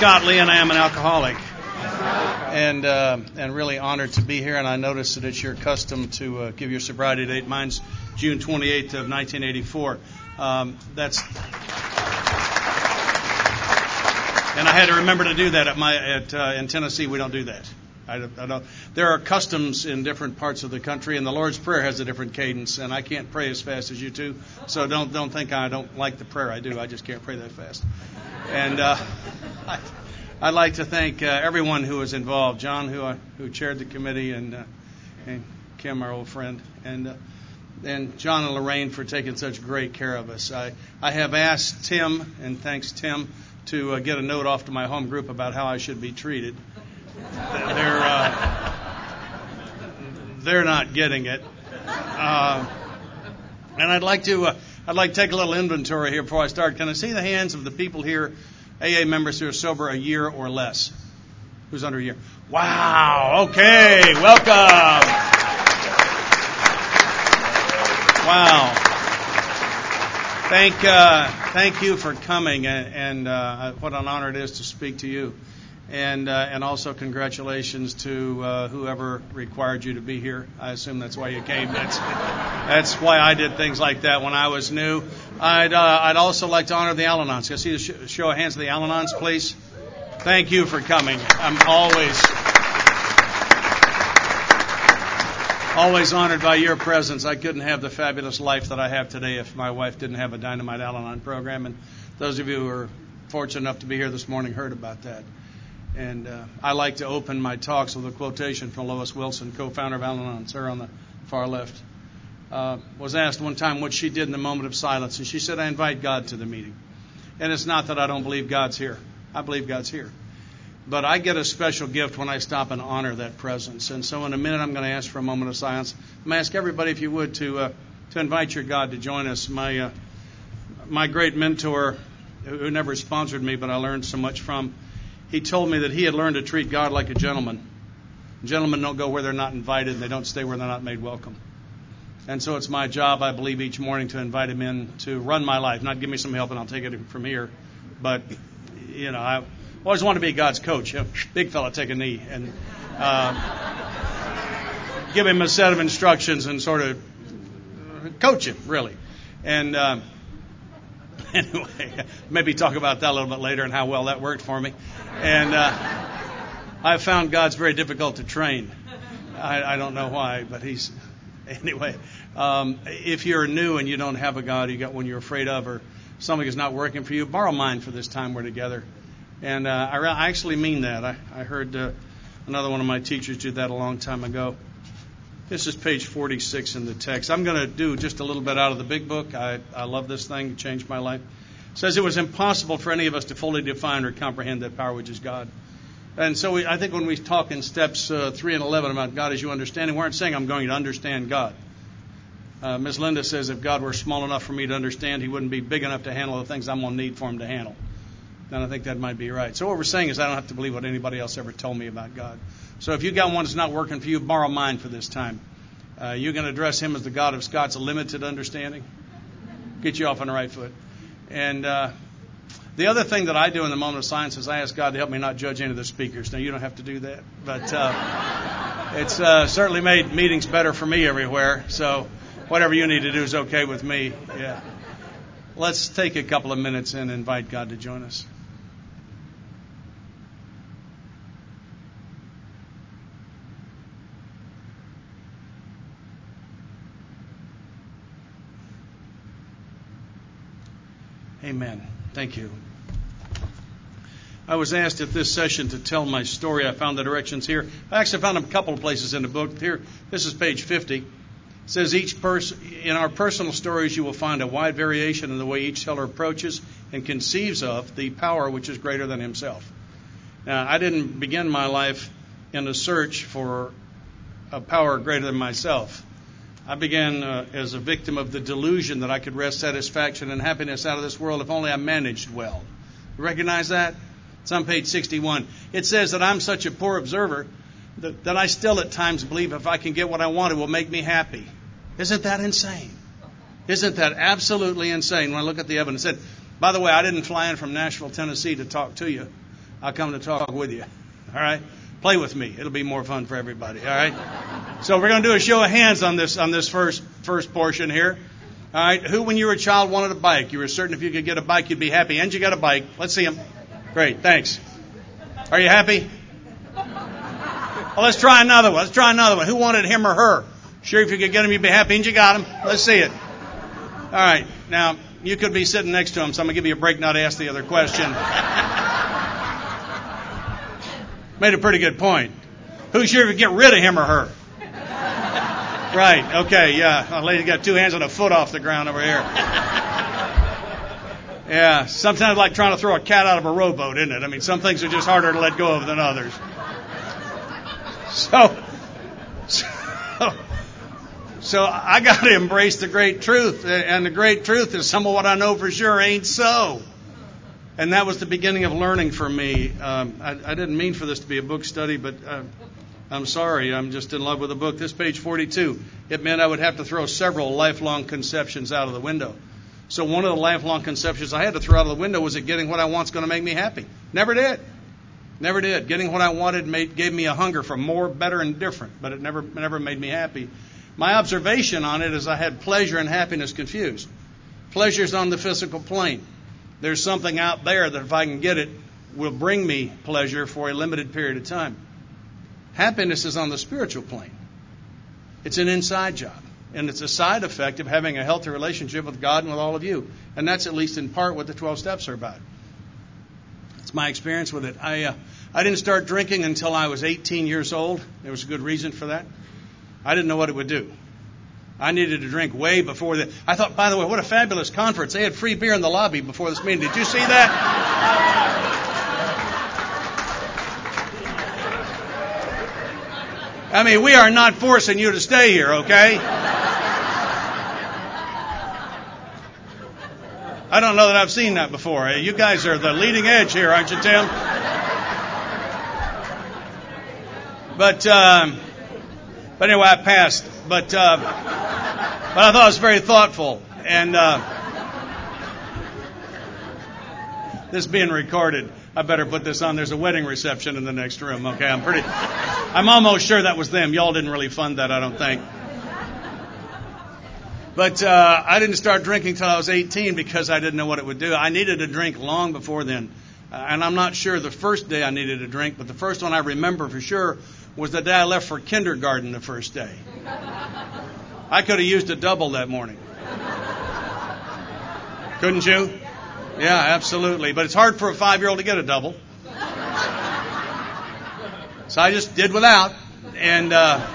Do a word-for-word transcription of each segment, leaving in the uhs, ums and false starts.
Scott Lee, and I am an alcoholic. And uh, and really honored to be here. And I noticed that it's your custom to uh, give your sobriety date. Mine's June twenty-eighth of nineteen eighty-four. Um, that's and I had to remember to do that at my at uh, in Tennessee. We don't do that. I don't, I don't. There are customs in different parts of the country, and the Lord's Prayer has a different cadence. And I can't pray as fast as you do, so don't don't think I don't like the prayer. I do. I just can't pray that fast. And uh, I, I'd like to thank uh, everyone who was involved. John, who uh, who chaired the committee, and, uh, and Kim, our old friend, and uh, and John and Lorraine for taking such great care of us. I I have asked Tim, and thanks Tim, to uh, get a note off to my home group about how I should be treated. They're uh, they're not getting it, uh, and I'd like to uh, I'd like to take a little inventory here before I start. Can I see the hands of the people here, A A members who are sober a year or less? Who's under a year? Wow. Okay. Welcome. Wow. Thank uh, thank you for coming, and, and uh, what an honor it is to speak to you. And uh, and also congratulations to uh, whoever required you to be here. I assume that's why you came. That's that's why I did things like that when I was new. I'd uh, I'd also like to honor the Al-Anons. Can I see the sh- show of hands of the Al-Anons, please? Thank you for coming. I'm always always honored by your presence. I couldn't have the fabulous life that I have today if my wife didn't have a Dynamite Al-Anon program. And those of you who are fortunate enough to be here this morning heard about that. And uh, I like to open my talks with a quotation from Lois Wilson, co-founder of Al-Anon, her on the far left. Uh, was asked one time what she did in the moment of silence, and she said, I invite God to the meeting. And it's not that I don't believe God's here. I believe God's here. But I get a special gift when I stop and honor that presence. And so in a minute I'm going to ask for a moment of silence. I'm going to ask everybody, if you would, to uh, to invite your God to join us. My, uh, my great mentor, who never sponsored me, but I learned so much from, he told me that he had learned to treat God like a gentleman. Gentlemen don't go where they're not invited, and they don't stay where they're not made welcome. And so it's my job, I believe, each morning to invite him in to run my life. Not give me some help, and I'll take it from here. But, you know, I always want to be God's coach. You know, big fella, take a knee. And uh, give him a set of instructions and sort of coach him, really. And uh, anyway, maybe talk about that a little bit later and how well that worked for me. And uh, I've found God's very difficult to train. I, I don't know why, but he's... Anyway, um, if you're new and you don't have a God, you got one you're afraid of, or something is not working for you, borrow mine for this time we're together. And uh, I, I actually mean that. I, I heard uh, another one of my teachers do that a long time ago. This is page forty-six in the text. I'm going to do just a little bit out of the big book. I, I love this thing. It changed my life. It says, it was impossible for any of us to fully define or comprehend that power which is God. And so we, I think when we talk in steps uh, three and eleven about God as you understand Him, we aren't saying I'm going to understand God. Uh, Miz Linda says if God were small enough for me to understand, He wouldn't be big enough to handle the things I'm going to need for Him to handle. And I think that might be right. So what we're saying is I don't have to believe what anybody else ever told me about God. So if you've got one that's not working for you, borrow mine for this time. Uh, you're going to address Him as the God of Scott's limited understanding. Get you off on the right foot. And... Uh, The other thing that I do in the moment of silence is I ask God to help me not judge any of the speakers. Now, you don't have to do that, but uh, it's uh, certainly made meetings better for me everywhere. So whatever you need to do is okay with me. Yeah. Let's take a couple of minutes and invite God to join us. Amen. Thank you. I was asked at this session to tell my story. I found the directions here. I actually found them a couple of places in the book. Here, this is page fifty. It says, each person in our personal stories, you will find a wide variation in the way each teller approaches and conceives of the power which is greater than himself. Now, I didn't begin my life in a search for a power greater than myself. I began uh, as a victim of the delusion that I could wrest satisfaction and happiness out of this world if only I managed well. You recognize that? It's on page sixty-one. It says that I'm such a poor observer that, that I still at times believe if I can get what I want, it will make me happy. Isn't that insane? Isn't that absolutely insane when I look at the evidence? It said, by the way, I didn't fly in from Nashville, Tennessee to talk to you. I'll come to talk with you. All right? Play with me. It'll be more fun for everybody. All right? So we're going to do a show of hands on this on this first first portion here. All right? Who, when you were a child, wanted a bike? You were certain if you could get a bike, you'd be happy. And you got a bike. Let's see them. Great. Thanks. Are you happy? Well, let's try another one. Let's try another one. Who wanted him or her? Sure, if you could get him, you'd be happy. And you got him. Let's see it. All right. Now, you could be sitting next to him, so I'm going to give you a break not to ask the other question. Made a pretty good point. Who's sure if you get rid of him or her? Right. Okay. Yeah. A lady got two hands and a foot off the ground over here. Yeah. Sometimes like trying to throw a cat out of a rowboat, isn't it? I mean, some things are just harder to let go of than others. So, so, so I got to embrace the great truth. And the great truth is some of what I know for sure ain't so. And that was the beginning of learning for me. Um, I, I didn't mean for this to be a book study, but uh, I'm sorry. I'm just in love with the book. This page forty-two, it meant I would have to throw several lifelong conceptions out of the window. So one of the lifelong conceptions I had to throw out of the window was that getting what I want's going to make me happy. Never did. Never did. Getting what I wanted made, gave me a hunger for more, better, and different, but it never never made me happy. My observation on it is I had pleasure and happiness confused. Pleasure's on the physical plane. There's something out there that if I can get it, will bring me pleasure for a limited period of time. Happiness is on the spiritual plane. It's an inside job. And it's a side effect of having a healthy relationship with God and with all of you. And that's at least in part what the twelve steps are about. It's my experience with it. I uh, I didn't start drinking until I was eighteen years old. There was a good reason for that. I didn't know what it would do. I needed to drink way before that. I thought, by the way, what a fabulous conference. They had free beer in the lobby before this meeting. Did you see that? I mean, we are not forcing you to stay here, okay? I don't know that I've seen that before. You guys are the leading edge here, aren't you, Tim? But, um, but anyway, I passed. But, uh, but I thought it was very thoughtful. And uh, this being recorded, I better put this on. There's a wedding reception in the next room. Okay, I'm pretty. I'm almost sure that was them. Y'all didn't really fund that, I don't think. But uh, I didn't start drinking until I was eighteen because I didn't know what it would do. I needed a drink long before then. Uh, and I'm not sure the first day I needed a drink, but the first one I remember for sure was the day I left for kindergarten the first day. I could have used a double that morning. Couldn't you? Yeah, absolutely. But it's hard for a five-year-old to get a double. So I just did without. And uh,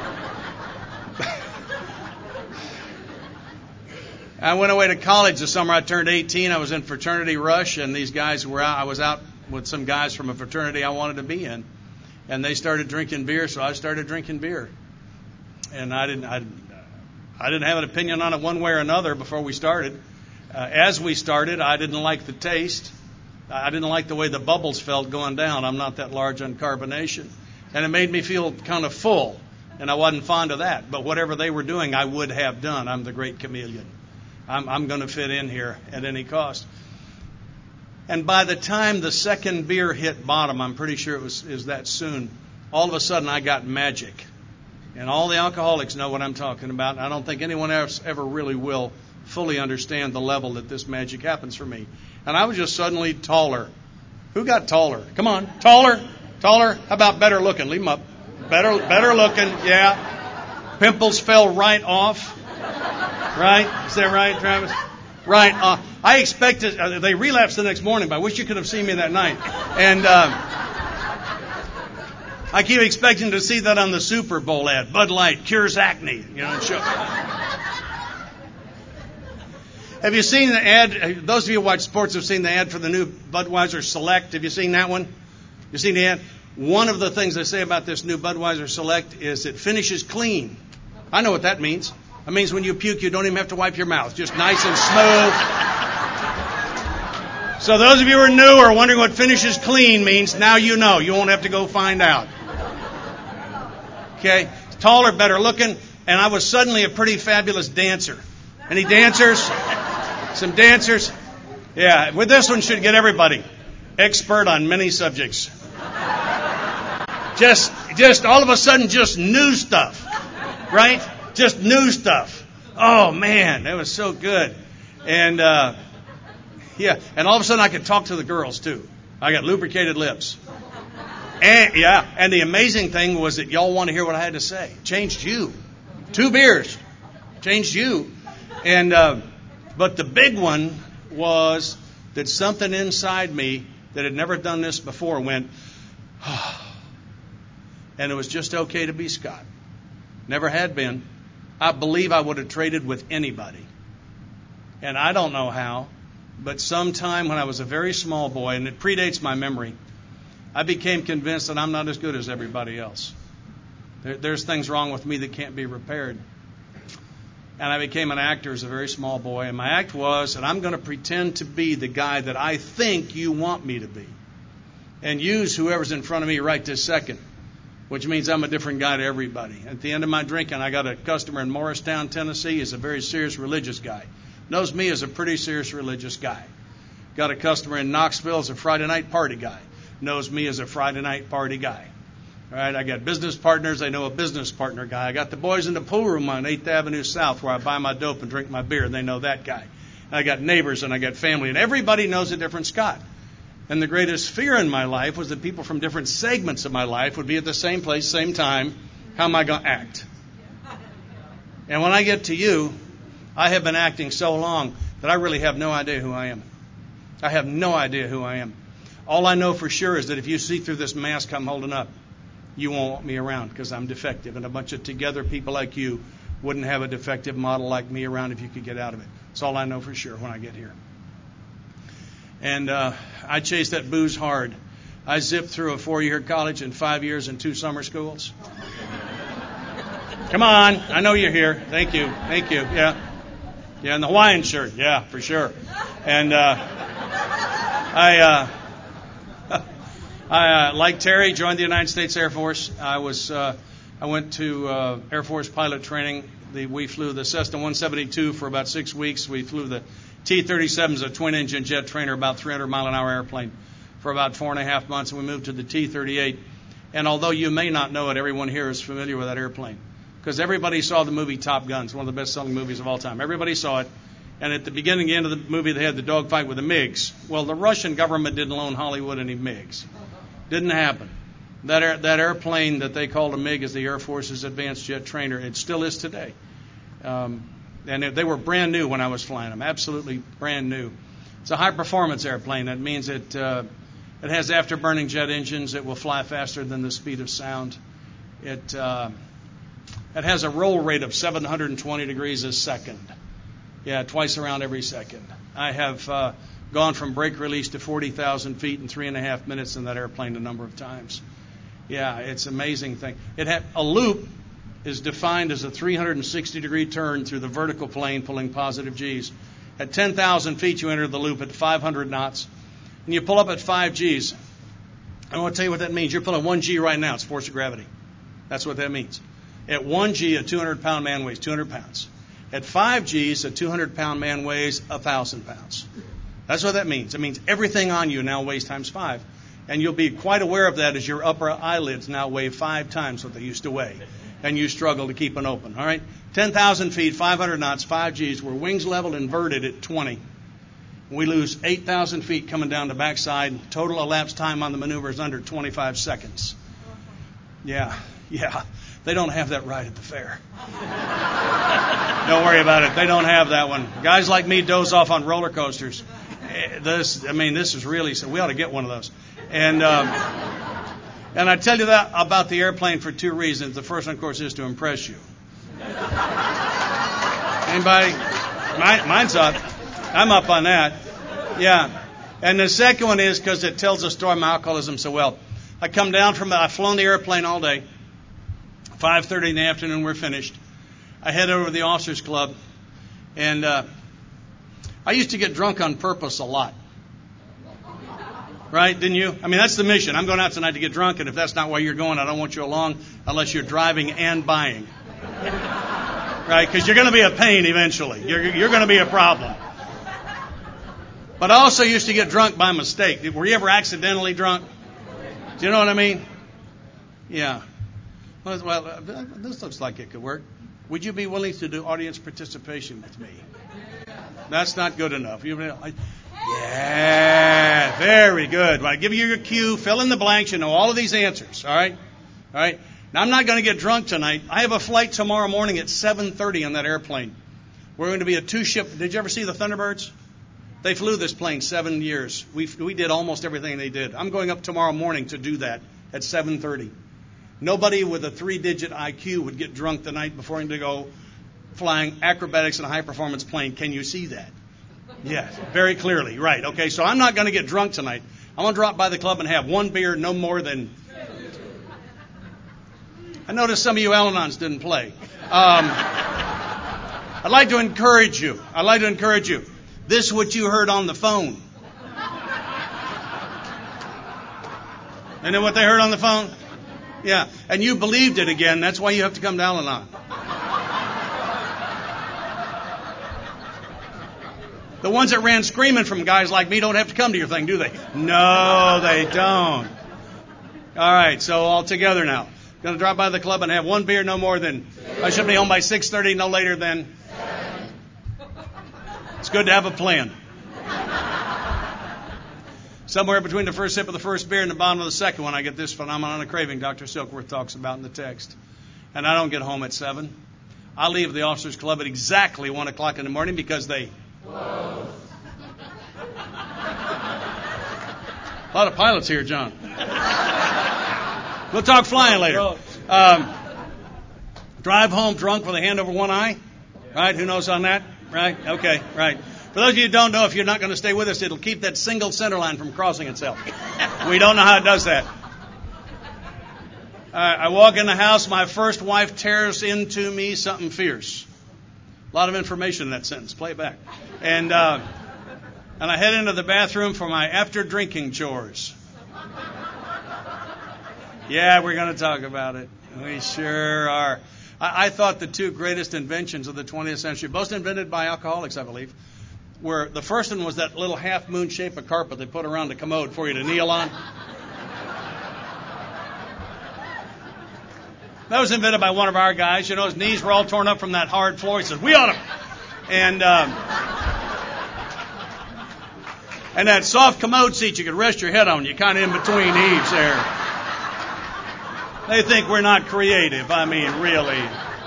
I went away to college the summer I turned eighteen. I was in fraternity rush, and these guys were out. I was out with some guys from a fraternity I wanted to be in. And they started drinking beer, so I started drinking beer. And I didn't I, I didn't have an opinion on it one way or another before we started. Uh, as we started, I didn't like the taste. I didn't like the way the bubbles felt going down. I'm not that large on carbonation. And it made me feel kind of full, and I wasn't fond of that. But whatever they were doing, I would have done. I'm the great chameleon. I'm, I'm going to fit in here at any cost. And by the time the second beer hit bottom, I'm pretty sure it was is that soon, all of a sudden I got magic. And all the alcoholics know what I'm talking about. And I don't think anyone else ever really will fully understand the level that this magic happens for me. And I was just suddenly taller. Who got taller? Come on. Taller? Taller? How about better looking? Leave them up. Better, better looking. Yeah. Pimples fell right off. Right? Is that right, Travis? Right. Uh, I expected, uh, they relapsed the next morning, but I wish you could have seen me that night. And uh, I keep expecting to see that on the Super Bowl ad. Bud Light cures acne. You know, show. Have you seen the ad? Those of you who watch sports have seen the ad for the new Budweiser Select. Have you seen that one? You seen the ad? One of the things they say about this new Budweiser Select is it finishes clean. I know what that means. It means when you puke, you don't even have to wipe your mouth. Just nice and smooth. So those of you who are new or wondering what finishes clean means, now you know. You won't have to go find out. Okay? Taller, better looking, and I was suddenly a pretty fabulous dancer. Any dancers? Some dancers? Yeah, with this one should get everybody. Expert on many subjects. Just, just all of a sudden, just new stuff, right? Just new stuff. Oh man, that was so good. And uh, yeah, and all of a sudden I could talk to the girls too. I got lubricated lips. And yeah, and the amazing thing was that y'all want to hear what I had to say. Changed you. Two beers changed you. And uh, but the big one was that something inside me that had never done this before went, oh. And it was just okay to be Scott. Never had been. I believe I would have traded with anybody. And I don't know how, but sometime when I was a very small boy, and it predates my memory, I became convinced that I'm not as good as everybody else. There, there's things wrong with me that can't be repaired. And I became an actor as a very small boy. And my act was that I'm going to pretend to be the guy that I think you want me to be. And use whoever's in front of me right this second. Which means I'm a different guy to everybody. At the end of my drinking, I got a customer in Morristown, Tennessee. He's a very serious religious guy. Knows me as a pretty serious religious guy. Got a customer in Knoxville as a Friday night party guy. Knows me as a Friday night party guy. All right, I got business partners. They know a business partner guy. I got the boys in the pool room on eighth Avenue South where I buy my dope and drink my beer, and they know that guy. And I got neighbors and I got family, and everybody knows a different Scott. And the greatest fear in my life was that people from different segments of my life would be at the same place, same time. How am I going to act? And when I get to you, I have been acting so long that I really have no idea who I am. I have no idea who I am. All I know for sure is that if you see through this mask I'm holding up, you won't want me around because I'm defective. And a bunch of together people like you wouldn't have a defective model like me around if you could get out of it. That's all I know for sure when I get here. And uh, I chased that booze hard. I zipped through a four-year college and five years in two summer schools. Come on, I know you're here. Thank you, thank you. Yeah, yeah, and the Hawaiian shirt. Yeah, for sure. And uh, I, uh, I uh, like Terry, joined the United States Air Force. I was, uh, I went to uh, Air Force pilot training. The, we flew the Cessna one seventy-two for about six weeks. We flew the T thirty-seven is a twin-engine jet trainer, about three hundred mile an hour airplane, for about four and a half months, and we moved to the T thirty-eight. And although you may not know it, everyone here is familiar with that airplane because everybody saw the movie Top Gun. It's one of the best-selling movies of all time. Everybody saw it, and at the beginning and end of the movie, they had the dogfight with the MiGs. Well, the Russian government didn't loan Hollywood any MiGs. Didn't happen. That air, that airplane that they called a MiG is the Air Force's advanced jet trainer. It still is today. Um, And they were brand new when I was flying them, absolutely brand new. It's a high-performance airplane. That means it uh, it has afterburning jet engines. It will fly faster than the speed of sound. It uh, it has a roll rate of seven hundred twenty degrees a second. Yeah, twice around every second. I have uh, gone from brake release to forty thousand feet in three and a half minutes in that airplane a number of times. Yeah, it's an amazing thing. It had a loop. Is defined as a three hundred sixty degree turn through the vertical plane pulling positive G's. At ten thousand feet, you enter the loop at five hundred knots, and you pull up at five G's. I want to tell you what that means. You're pulling one G right now. It's force of gravity. That's what that means. At one G, a two hundred pound man weighs two hundred pounds. At five G's, a two hundred pound man weighs one thousand pounds. That's what that means. It means everything on you now weighs times five. And you'll be quite aware of that as your upper eyelids now weigh five times what they used to weigh. And you struggle to keep them open. All right? ten thousand feet, five hundred knots, five G's. We're wings level inverted at twenty. We lose eight thousand feet coming down the backside. Total elapsed time on the maneuver is under twenty-five seconds. Yeah, yeah. They don't have that right at the fair. Don't worry about it. They don't have that one. Guys like me doze off on roller coasters. This, I mean, this is really, so we ought to get one of those. And, um, And I tell you that about the airplane for two reasons. The first one, of course, is to impress you. Anybody? Mine, mine's up. I'm up on that. Yeah. And the second one is because it tells the story of my alcoholism so well. I come down from, I've flown the airplane all day. five thirty in the afternoon, we're finished. I head over to the officers club. And uh, I used to get drunk on purpose a lot. Right? Didn't you? I mean, that's the mission. I'm going out tonight to get drunk, and if that's not why you're going, I don't want you along unless you're driving and buying. Right? Because you're going to be a pain eventually. You're, you're going to be a problem. But I also used to get drunk by mistake. Were you ever accidentally drunk? Do you know what I mean? Yeah. Well, well, this looks like it could work. Would you be willing to do audience participation with me? That's not good enough. You, yeah, very good. Well, I give you your cue. Fill in the blanks. You know all of these answers. All right? All right? Now, I'm not going to get drunk tonight. I have a flight tomorrow morning at seven thirty on that airplane. We're going to be a two-ship. Did you ever see the Thunderbirds? They flew this plane seven years. We we did almost everything they did. I'm going up tomorrow morning to do that at seven thirty. Nobody with a three-digit I Q would get drunk the night before him to go flying acrobatics in a high-performance plane. Can you see that? Yes, very clearly. Right. Okay, so I'm not going to get drunk tonight. I'm going to drop by the club and have one beer, no more than... I noticed some of you Al-Anons didn't play. Um, I'd like to encourage you. I'd like to encourage you. This is what you heard on the phone. And then what they heard on the phone? Yeah. And you believed it again. That's why you have to come to Al-Anon. The ones that ran screaming from guys like me don't have to come to your thing, do they? No, they don't. All right. So all together now. Going to drop by the club and have one beer, no more than... I should be home by six thirty, no later than... It's good to have a plan. Somewhere between the first sip of the first beer and the bottom of the second one, I get this phenomenon of craving Doctor Silkworth talks about in the text. And I don't get home at seven. I leave the officers' club at exactly one o'clock in the morning because they... Close. A lot of pilots here, John. We'll talk flying later. Um, drive home drunk with a hand over one eye. Right? Who knows on that? Right? Okay. Right. For those of you who don't know, if you're not going to stay with us, it'll keep that single center line from crossing itself. We don't know how it does that. Uh, I walk in the house. My first wife tears into me something fierce. A lot of information in that sentence. Play it back. And uh, and I head into the bathroom for my after drinking chores. Yeah, we're going to talk about it. We sure are. I, I thought the two greatest inventions of the twentieth century, both invented by alcoholics, I believe, were the first one was that little half moon shape of carpet they put around the commode for you to kneel on. That was invented by one of our guys. You know, his knees were all torn up from that hard floor. He says, "We ought to." And um, and that soft commode seat you could rest your head on. You kind of in between eaves there. They think we're not creative. I mean, really.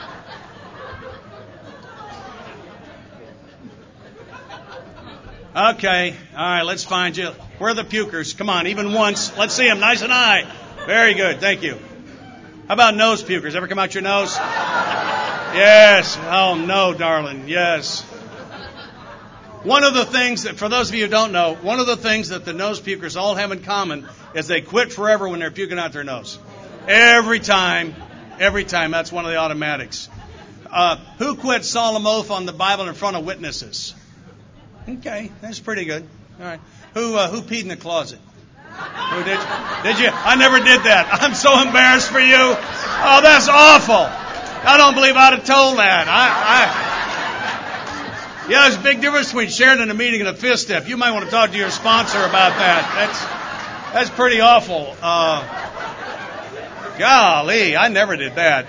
Okay. All right, let's find you. Where are the pukers? Come on, even once. Let's see them nice and high. Very good. Thank you. How about nose pukers? Ever come out your nose? Yes. Oh, no, darling. Yes. One of the things that, for those of you who don't know, one of the things that the nose pukers all have in common is they quit forever when they're puking out their nose. Every time. Every time. That's one of the automatics. Uh, who quit solemn oath on the Bible in front of witnesses? Okay. That's pretty good. All right. Who, uh, who peed in the closet? Who did you? Did you? I never did that. I'm so embarrassed for you. Oh, that's awful. I don't believe I'd have told that. I, I, yeah, there's a big difference between sharing in a meeting and a fist step. You might want to talk to your sponsor about that. That's that's pretty awful. Uh, golly, I never did that.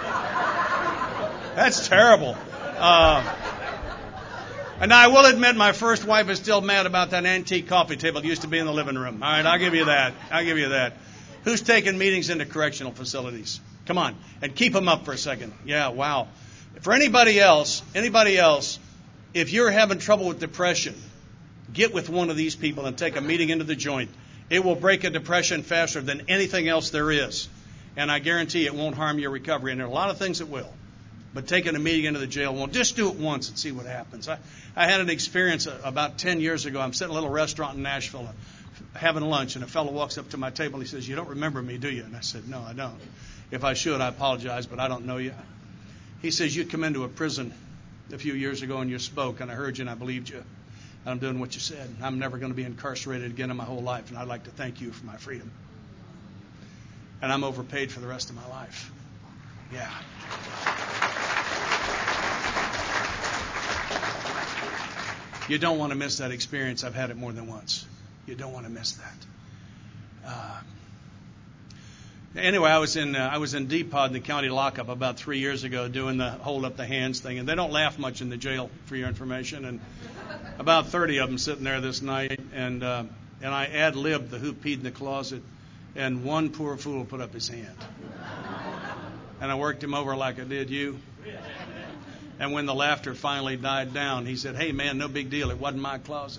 That's terrible. Uh, And I will admit my first wife is still mad about that antique coffee table that used to be in the living room. All right, I'll give you that. I'll give you that. Who's taking meetings into correctional facilities? Come on. And keep them up for a second. Yeah, wow. For anybody else, anybody else, if you're having trouble with depression, get with one of these people and take a meeting into the joint. It will break a depression faster than anything else there is. And I guarantee it won't harm your recovery. And there are a lot of things that will. But taking a meeting into the jail won't. Just do it once and see what happens. I, I had an experience about ten years ago. I'm sitting in a little restaurant in Nashville uh, having lunch, and a fellow walks up to my table. He says, "You don't remember me, do you?" And I said, "No, I don't. If I should, I apologize, but I don't know you." He says, "You come into a prison a few years ago and you spoke, and I heard you and I believed you. And I'm doing what you said. I'm never going to be incarcerated again in my whole life, and I'd like to thank you for my freedom. And I'm overpaid for the rest of my life." Yeah. You don't want to miss that experience. I've had it more than once. You don't want to miss that. Uh, Anyway, I was in uh, I was in D-Pod in the county lockup about three years ago doing the hold up the hands thing, and they don't laugh much in the jail, for your information. And about thirty of them sitting there this night, and uh, and I ad-libbed the who peed in the closet, and one poor fool put up his hand, and I worked him over like I did you. And when the laughter finally died down, he said, "Hey man, no big deal. It wasn't my closet."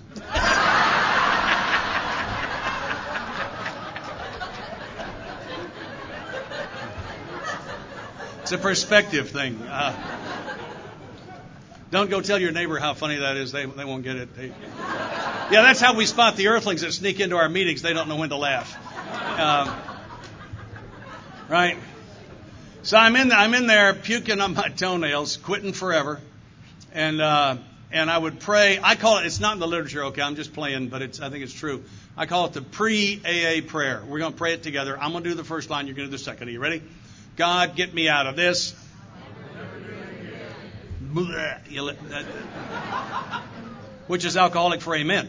It's a perspective thing. Uh, don't go tell your neighbor how funny that is. They they won't get it. They, yeah, that's how we spot the earthlings that sneak into our meetings. They don't know when to laugh. Um, right? So I'm in I'm in there puking on my toenails, quitting forever, and uh, and I would pray. I call it. It's not in the literature. Okay, I'm just playing, but it's I think it's true. I call it the pre-A A prayer. We're going to pray it together. I'm going to do the first line. You're going to do the second. Are you ready? God, get me out of this. Which is alcoholic for amen.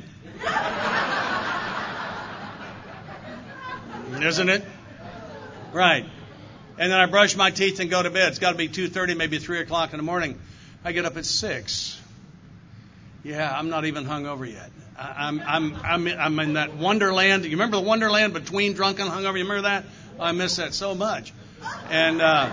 Isn't it? Right. And then I brush my teeth and go to bed. It's got to be two thirty, maybe three o'clock in the morning. I get up at six. Yeah, I'm not even hungover yet. I'm I'm I'm I'm in that wonderland. You remember the wonderland between drunk and hungover? You remember that? I miss that so much. And uh,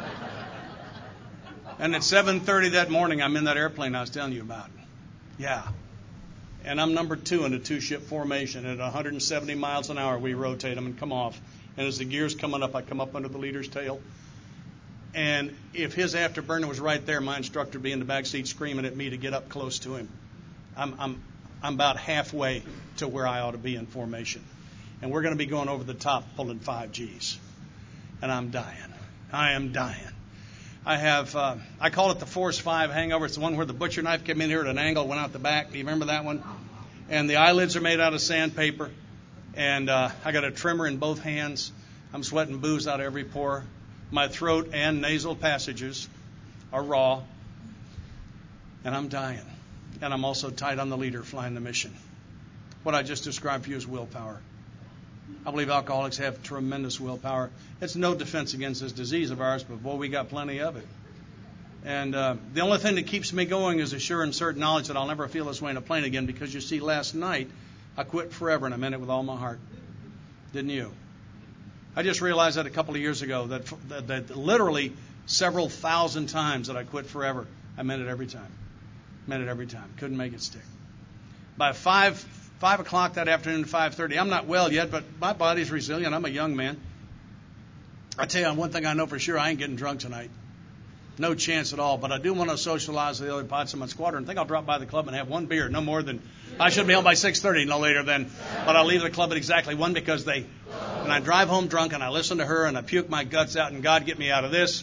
and at seven thirty that morning, I'm in that airplane I was telling you about. Yeah. And I'm number two in a two-ship formation. At one hundred seventy miles an hour, we rotate them and come off. And as the gear's coming up, I come up under the leader's tail. And if his afterburner was right there, my instructor would be in the back seat screaming at me to get up close to him. I'm I'm I'm about halfway to where I ought to be in formation. And we're going to be going over the top, pulling five G's. And I'm dying. I am dying. I have, uh, I call it the Force five hangover. It's the one where the butcher knife came in here at an angle, went out the back. Do you remember that one? And the eyelids are made out of sandpaper. And uh, I got a trimmer in both hands. I'm sweating booze out of every pore. My throat and nasal passages are raw. And I'm dying. And I'm also tight on the leader flying the mission. What I just described for you is willpower. I believe alcoholics have tremendous willpower. It's no defense against this disease of ours, but boy, we got plenty of it. And uh, the only thing that keeps me going is a sure and certain knowledge that I'll never feel this way in a plane again, because you see, last night, I quit forever, and I meant it with all my heart. Didn't you? I just realized that a couple of years ago, that, that, that literally several thousand times that I quit forever, I meant it every time. Meant it every time. Couldn't make it stick. By five... Five o'clock that afternoon, five thirty. I'm not well yet, but my body's resilient. I'm a young man. I tell you one thing I know for sure: I ain't getting drunk tonight. No chance at all. But I do want to socialize with the other pods in my squadron. I think I'll drop by the club and have one beer, no more than. I should be home by six thirty, no later than. But I'll leave the club at exactly one, because they. And I drive home drunk, and I listen to her, and I puke my guts out, and God, get me out of this.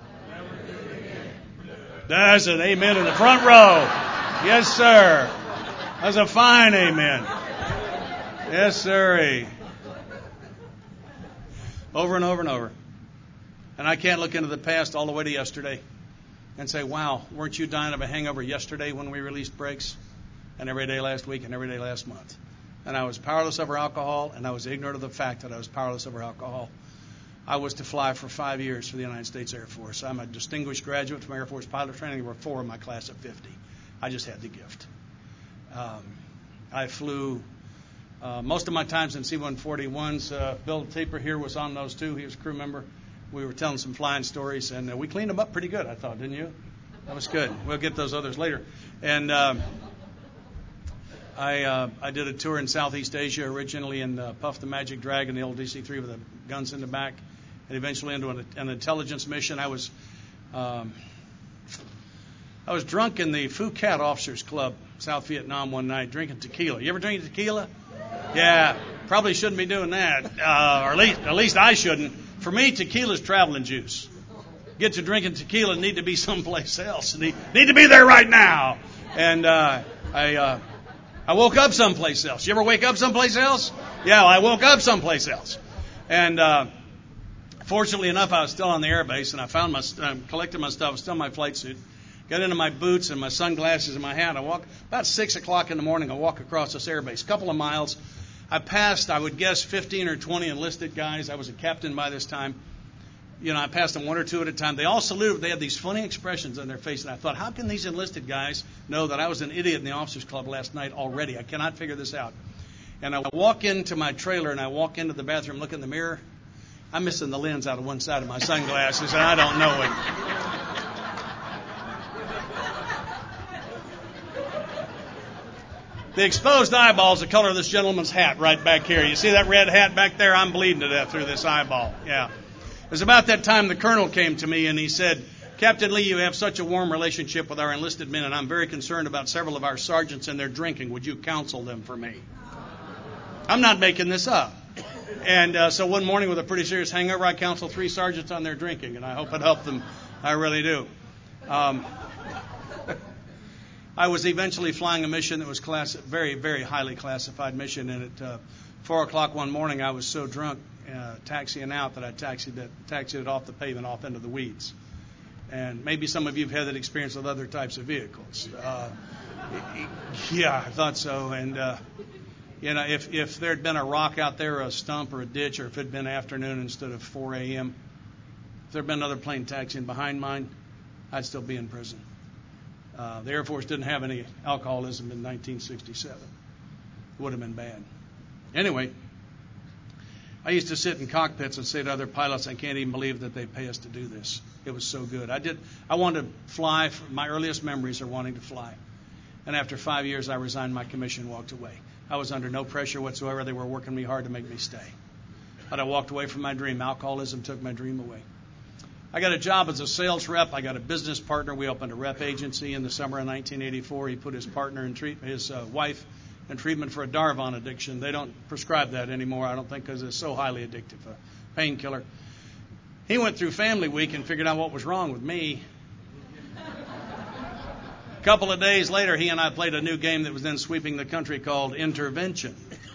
There's an amen in the front row. Yes, sir. That's a fine amen. Yes, sir. Over and over and over. And I can't look into the past all the way to yesterday and say, wow, weren't you dying of a hangover yesterday when we released brakes? And every day last week and every day last month. And I was powerless over alcohol, and I was ignorant of the fact that I was powerless over alcohol. I was to fly for five years for the United States Air Force. I'm a distinguished graduate from Air Force pilot training. There were four in my class of fifty. I just had the gift. Um, I flew uh, most of my times in C one forty-ones. Uh, Bill Taper here was on those too. He was a crew member. We were telling some flying stories, and uh, we cleaned them up pretty good, I thought, didn't you? That was good. We'll get those others later. And um, I uh, I did a tour in Southeast Asia, originally in uh, Puff the Magic Dragon, the old D C three with the guns in the back, and eventually into an, an intelligence mission. I was um, I was drunk in the Phuket Officers Club, South Vietnam, one night, drinking tequila. You ever drink tequila? Yeah, probably shouldn't be doing that, uh, or at least at least I shouldn't. For me, tequila's traveling juice. Get to drinking tequila, need to be someplace else. Need, need to be there right now. And uh, I uh, I woke up someplace else. You ever wake up someplace else? Yeah, well, I woke up someplace else. And uh, fortunately enough, I was still on the airbase, and I found my uh, collected my stuff. I was still in my flight suit. Got into my boots and my sunglasses and my hat. I walk about six o'clock in the morning. I walk across this airbase, a couple of miles. I passed, I would guess, fifteen or twenty enlisted guys. I was a captain by this time. You know, I passed them one or two at a time. They all saluted. They had these funny expressions on their face, and I thought, how can these enlisted guys know that I was an idiot in the officers' club last night already? I cannot figure this out. And I walk into my trailer, and I walk into the bathroom, look in the mirror. I'm missing the lens out of one side of my sunglasses, and I don't know it. The exposed eyeball is the color of this gentleman's hat right back here. You see that red hat back there? I'm bleeding to death through this eyeball. Yeah. It was about that time the colonel came to me and he said, Captain Lee, you have such a warm relationship with our enlisted men, and I'm very concerned about several of our sergeants and their drinking. Would you counsel them for me? I'm not making this up. And uh, so one morning with a pretty serious hangover, I counseled three sergeants on their drinking, and I hope it helped them. I really do. Um, I was eventually flying a mission that was class- very, very highly classified mission, and at uh, four o'clock one morning, I was so drunk uh, taxiing out that I taxied it, taxied it off the pavement, off into the weeds. And maybe some of you have had that experience with other types of vehicles. Uh, yeah, I thought so. And, uh, you know, if, if there had been a rock out there, or a stump, or a ditch, or if it had been afternoon instead of four a.m., if there had been another plane taxiing behind mine, I'd still be in prison. Uh, the Air Force didn't have any alcoholism in nineteen sixty-seven. It would have been bad. Anyway, I used to sit in cockpits and say to other pilots, I can't even believe that they pay us to do this. It was so good. I did. I wanted to fly. My earliest memories are wanting to fly. And after five years, I resigned my commission and walked away. I was under no pressure whatsoever. They were working me hard to make me stay. But I walked away from my dream. Alcoholism took my dream away. I got a job as a sales rep. I got a business partner. We opened a rep agency in the summer of nineteen eighty-four. He put his partner in treat, his uh, wife in treatment for a Darvon addiction. They don't prescribe that anymore, I don't think, because it's so highly addictive, a painkiller. He went through Family Week and figured out what was wrong with me. A couple of days later, he and I played a new game that was then sweeping the country called Intervention.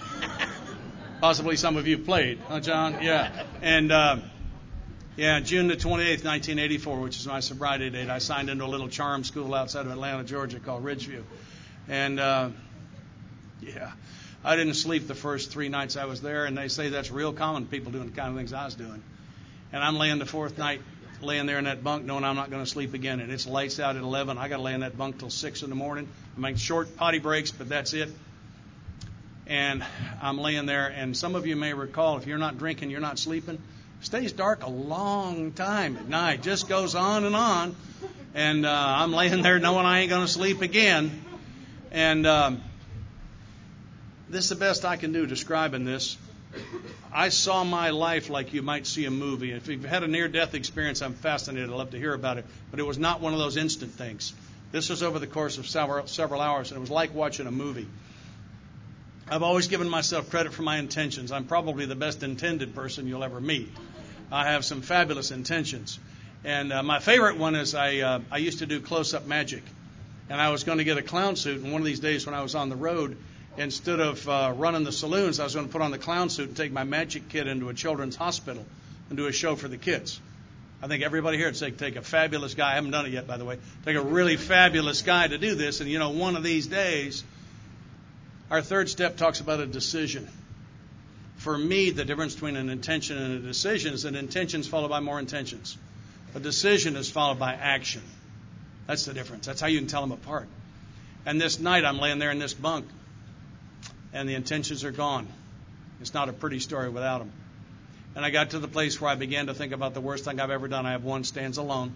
Possibly some of you played, huh, John? Yeah. And, uh, yeah, June the twenty-eighth, nineteen eighty-four, which is my sobriety date, I signed into a little charm school outside of Atlanta, Georgia called Ridgeview. And, uh, yeah, I didn't sleep the first three nights I was there, and they say that's real common, people doing the kind of things I was doing. And I'm laying the fourth night, laying there in that bunk, knowing I'm not going to sleep again. And it's lights out at eleven. I got to lay in that bunk till six in the morning. I make short potty breaks, but that's it. And I'm laying there, and some of you may recall, if you're not drinking, you're not sleeping. It stays dark a long time at night. Just goes on and on. And uh, I'm laying there knowing I ain't going to sleep again. And um, this is the best I can do describing this. I saw my life like you might see a movie. If you've had a near-death experience, I'm fascinated. I'd love to hear about it. But it was not one of those instant things. This was over the course of several, several hours, and it was like watching a movie. I've always given myself credit for my intentions. I'm probably the best intended person you'll ever meet. I have some fabulous intentions. And uh, my favorite one is I, uh, I used to do close-up magic. And I was going to get a clown suit, and one of these days when I was on the road, instead of uh, running the saloons, I was going to put on the clown suit and take my magic kit into a children's hospital and do a show for the kids. I think everybody here would say, take a fabulous guy. I haven't done it yet, by the way. Take a really fabulous guy to do this. And, you know, one of these days, our third step talks about a decision. For me, the difference between an intention and a decision is that intentions followed by more intentions. A decision is followed by action. That's the difference. That's how you can tell them apart. And this night, I'm laying there in this bunk, and the intentions are gone. It's not a pretty story without them. And I got to the place where I began to think about the worst thing I've ever done. I have one stands alone.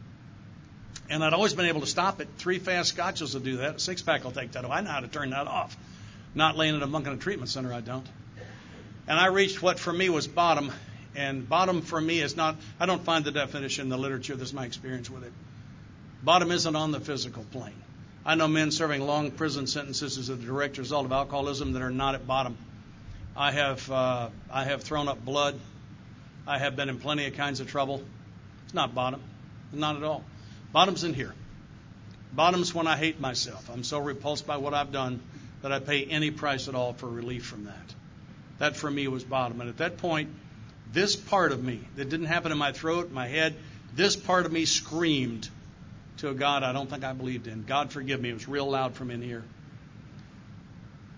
And I'd always been able to stop it. Three fast scotches will do that. A six-pack will take that. I know how to turn that off. Not laying in a bunk in a treatment center, I don't. And I reached what for me was bottom. And bottom for me is not, I don't find the definition in the literature. This is my experience with it. Bottom isn't on the physical plane. I know men serving long prison sentences as a direct result of alcoholism that are not at bottom. I have uh, I have thrown up blood. I have been in plenty of kinds of trouble. It's not bottom. Not at all. Bottom's in here. Bottom's when I hate myself. I'm so repulsed by what I've done that I pay any price at all for relief from that. That for me was bottom. And at that point, this part of me that didn't happen in my throat, my head, this part of me screamed to a God I don't think I believed in. God forgive me. It was real loud from in here.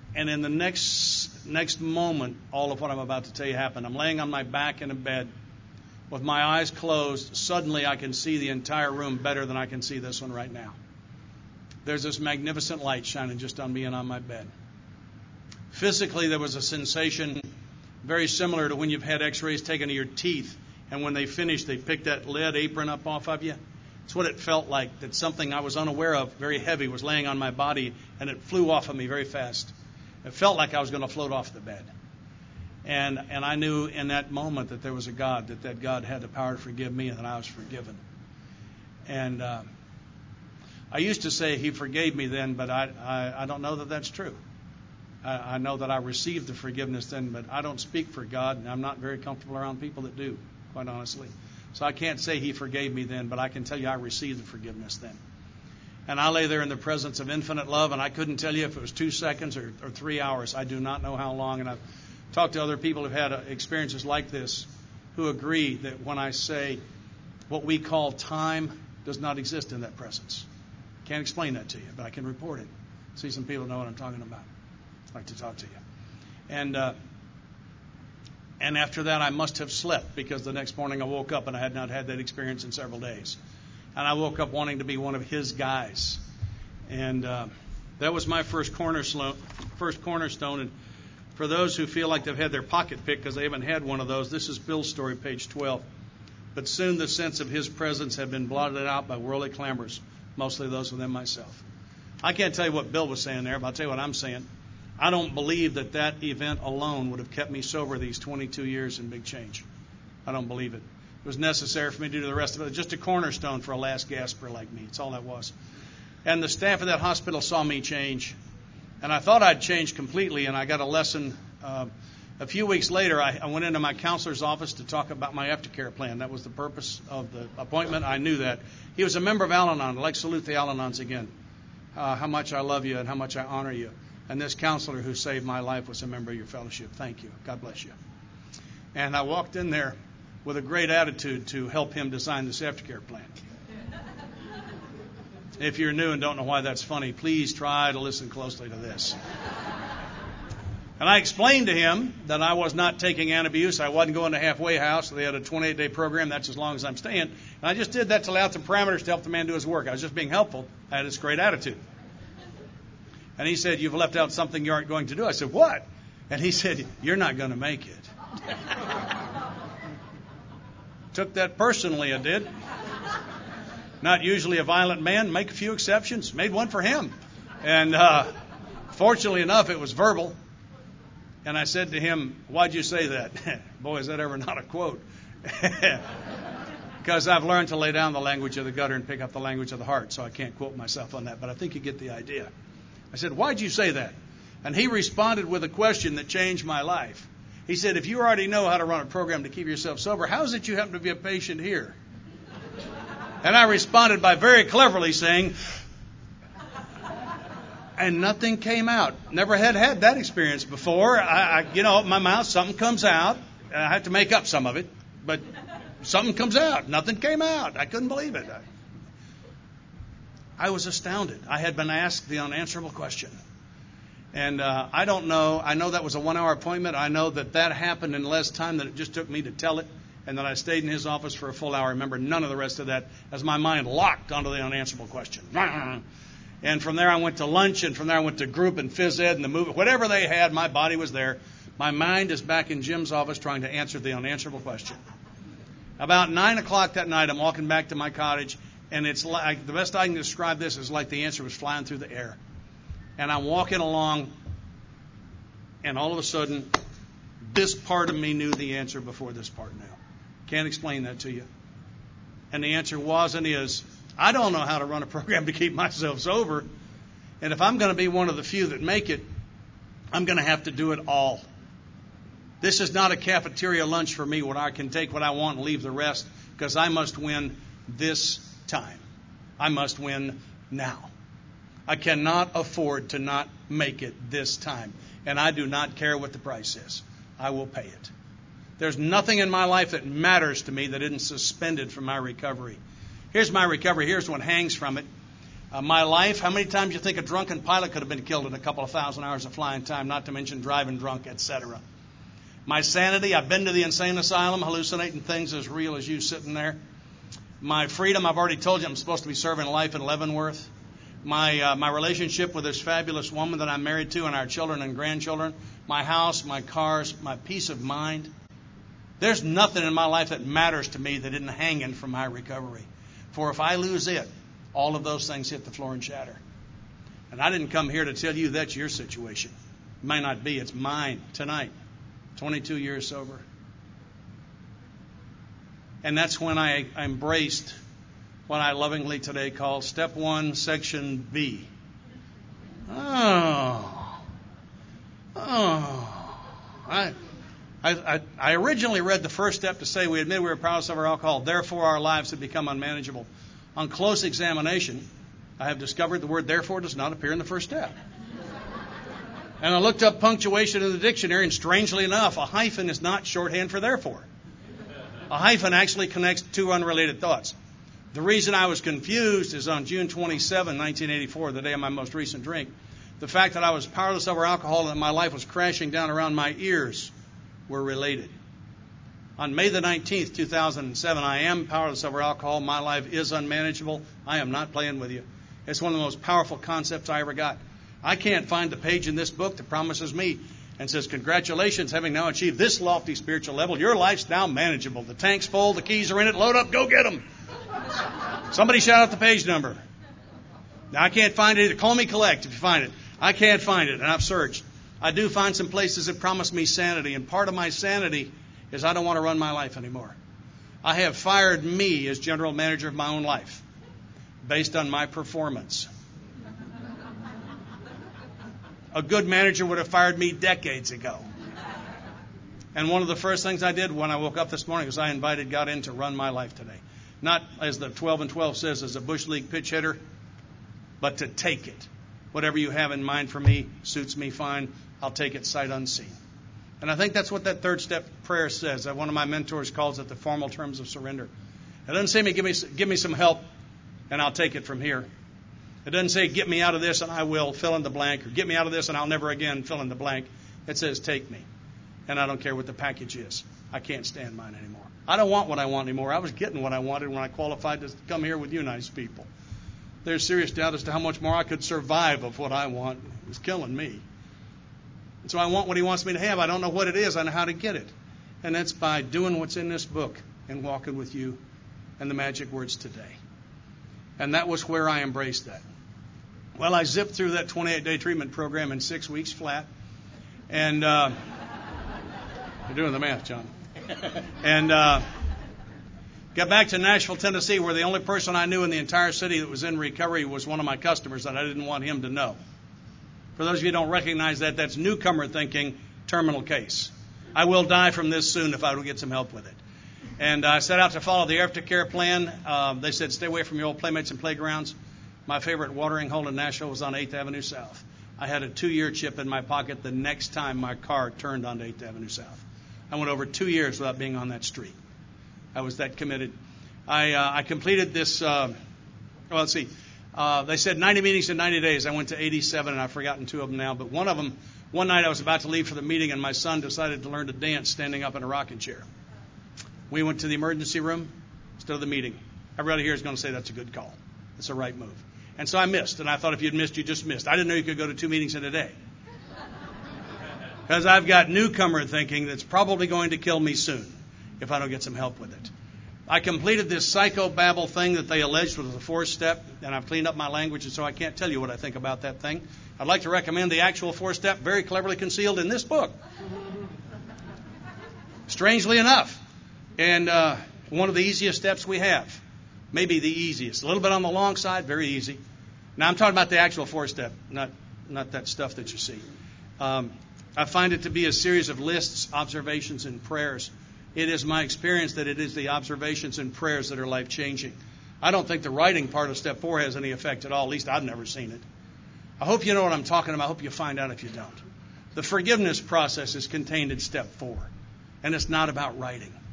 And in the next next moment, all of what I'm about to tell you happened. I'm laying on my back in a bed with my eyes closed. Suddenly, I can see the entire room better than I can see this one right now. There's this magnificent light shining just on me and on my bed. Physically, there was a sensation very similar to when you've had x-rays taken of your teeth, and when they finish, they pick that lead apron up off of you. It's what it felt like, that something I was unaware of, very heavy, was laying on my body, and it flew off of me very fast. It felt like I was going to float off the bed. And and I knew in that moment that there was a God, that that God had the power to forgive me, and that I was forgiven. And uh, I used to say He forgave me then, but I, I, I don't know that that's true. I, I know that I received the forgiveness then, but I don't speak for God, and I'm not very comfortable around people that do, quite honestly. So I can't say He forgave me then, but I can tell you I received the forgiveness then. And I lay there in the presence of infinite love, and I couldn't tell you if it was two seconds or, or three hours. I do not know how long. And I've talked to other people who've had uh, experiences like this who agree that when I say what we call time does not exist in that presence. Can't explain that to you, but I can report it. See some people know what I'm talking about. I'd like to talk to you. And uh, and after that, I must have slept, because the next morning I woke up and I had not had that experience in several days. And I woke up wanting to be one of His guys. And uh, that was my first cornerstone. First cornerstone. And for those who feel like they've had their pocket picked because they haven't had one of those, this is Bill's story, page twelve. But soon the sense of His presence had been blotted out by worldly clamors, mostly those within myself. I can't tell you what Bill was saying there, but I'll tell you what I'm saying. I don't believe that that event alone would have kept me sober these twenty-two years in Big Change. I don't believe it. It was necessary for me to do the rest of it. Just a cornerstone for a last gasper like me. It's all that was. And the staff of that hospital saw me change. And I thought I'd changed completely, and I got a lesson. Uh, a few weeks later, I, I went into my counselor's office to talk about my aftercare plan. That was the purpose of the appointment. I knew that. He was a member of Al-Anon. I'd like to salute the Al-Anons again. Uh, how much I love you and how much I honor you. And this counselor who saved my life was a member of your fellowship. Thank you. God bless you. And I walked in there with a great attitude to help him design this aftercare plan. If you're new and don't know why that's funny, please try to listen closely to this. And I explained to him that I was not taking antabuse. I wasn't going to halfway house. They had a twenty-eight day program. That's as long as I'm staying. And I just did that to lay out some parameters to help the man do his work. I was just being helpful. I had this great attitude. And he said, "You've left out something you aren't going to do." I said, "What?" And he said, "You're not going to make it." Took that personally, I did. Not usually a violent man. Make a few exceptions. Made one for him. And uh, fortunately enough, it was verbal. And I said to him, "Why'd you say that?" Boy, is that ever not a quote. Because I've learned to lay down the language of the gutter and pick up the language of the heart, so I can't quote myself on that. But I think you get the idea. I said, "Why'd you say that?" And he responded with a question that changed my life. He said, "If you already know how to run a program to keep yourself sober, how is it you happen to be a patient here?" And I responded by very cleverly saying, and nothing came out. Never had had that experience before. I, I, you know, my mouth, something comes out. I have to make up some of it, but something comes out. Nothing came out. I couldn't believe it. I, I was astounded. I had been asked the unanswerable question. And uh, I don't know. I know that was a one-hour appointment. I know that that happened in less time than it just took me to tell it, and that I stayed in his office for a full hour. I remember none of the rest of that as my mind locked onto the unanswerable question. And from there I went to lunch, and from there I went to group and phys ed and the movie. Whatever they had, my body was there. My mind is back in Jim's office trying to answer the unanswerable question. About nine o'clock that night, I'm walking back to my cottage, and it's like, the best I can describe this is like the answer was flying through the air. And I'm walking along, and all of a sudden, this part of me knew the answer before this part knew. Can't explain that to you. And the answer was and is, I don't know how to run a program to keep myself sober. And if I'm going to be one of the few that make it, I'm going to have to do it all. This is not a cafeteria lunch for me where I can take what I want and leave the rest, because I must win this time. I must win now. I cannot afford to not make it this time. And I do not care what the price is. I will pay it. There's nothing in my life that matters to me that isn't suspended from my recovery. Here's my recovery. Here's what hangs from it. Uh, my life, how many times do you think a drunken pilot could have been killed in a couple of thousand hours of flying time, not to mention driving drunk, et cetera. My sanity, I've been to the insane asylum, hallucinating things as real as you sitting there. My freedom, I've already told you I'm supposed to be serving life in Leavenworth. My uh, my relationship with this fabulous woman that I'm married to and our children and grandchildren. My house, my cars, my peace of mind. There's nothing in my life that matters to me that isn't hanging from my recovery. For if I lose it, all of those things hit the floor and shatter. And I didn't come here to tell you that's your situation. It may not be. It's mine tonight. twenty-two years sober. And that's when I embraced what I lovingly today call Step one, Section B. Oh. Oh. I, I, I originally read the first step to say we admit we were powerless over alcohol, therefore our lives have become unmanageable. On close examination, I have discovered the word therefore does not appear in the first step. And I looked up punctuation in the dictionary, and strangely enough, a hyphen is not shorthand for therefore. A hyphen actually connects two unrelated thoughts. The reason I was confused is on June twenty-seventh, nineteen eighty-four, the day of my most recent drink, the fact that I was powerless over alcohol and my life was crashing down around my ears were related. On May the nineteenth, two thousand seven, I am powerless over alcohol. My life is unmanageable. I am not playing with you. It's one of the most powerful concepts I ever got. I can't find the page in this book that promises me and says, congratulations, having now achieved this lofty spiritual level, your life's now manageable. The tank's full, the keys are in it, load up, go get them. Somebody shout out the page number. Now, I can't find it either. Call me collect if you find it. I can't find it, and I've searched. I do find some places that promise me sanity, and part of my sanity is I don't want to run my life anymore. I have fired me as general manager of my own life based on my performance. A good manager would have fired me decades ago. And one of the first things I did when I woke up this morning was I invited God in to run my life today. Not, as the twelve and twelve says, as a Bush League pitch hitter, but to take it. Whatever you have in mind for me suits me fine. I'll take it sight unseen. And I think that's what that third step prayer says. One of my mentors calls it the formal terms of surrender. It doesn't say me, give me, give me some help and I'll take it from here. It doesn't say, get me out of this and I will fill in the blank, or get me out of this and I'll never again fill in the blank. It says, take me. And I don't care what the package is. I can't stand mine anymore. I don't want what I want anymore. I was getting what I wanted when I qualified to come here with you nice people. There's serious doubt as to how much more I could survive of what I want. It was killing me. And so I want what he wants me to have. I don't know what it is. I know how to get it. And that's by doing what's in this book and walking with you and the magic words today. And that was where I embraced that. Well, I zipped through that twenty-eight day treatment program in six weeks flat. And uh, you're doing the math, John. And uh, got back to Nashville, Tennessee, where the only person I knew in the entire city that was in recovery was one of my customers that I didn't want him to know. For those of you who don't recognize that, that's newcomer thinking, terminal case. I will die from this soon if I don't get some help with it. And I set out to follow the aftercare plan. Uh, they said, stay away from your old playmates and playgrounds. My favorite watering hole in Nashville was on eighth Avenue South. I had a two-year chip in my pocket the next time my car turned onto eighth Avenue South. I went over two years without being on that street. I was that committed. I, uh, I completed this, uh, well, let's see. Uh, they said ninety meetings in ninety days. I went to eighty-seven, and I've forgotten two of them now. But one of them, one night I was about to leave for the meeting, and my son decided to learn to dance standing up in a rocking chair. We went to the emergency room instead of the meeting. Everybody here is going to say that's a good call. It's a right move. And so I missed, and I thought if you'd missed, you just missed. I didn't know you could go to two meetings in a day. Because I've got newcomer thinking that's probably going to kill me soon if I don't get some help with it. I completed this psychobabble thing that they alleged was the fourth step, and I've cleaned up my language, and so I can't tell you what I think about that thing. I'd like to recommend the actual fourth step, very cleverly concealed in this book. Strangely enough. And uh, one of the easiest steps we have. Maybe the easiest. A little bit on the long side, very easy. Now, I'm talking about the actual fourth step, not, not that stuff that you see. Um, I find it to be a series of lists, observations, and prayers. It is my experience that it is the observations and prayers that are life-changing. I don't think the writing part of step four has any effect at all. At least I've never seen it. I hope you know what I'm talking about. I hope you find out if you don't. The forgiveness process is contained in step four, and it's not about writing.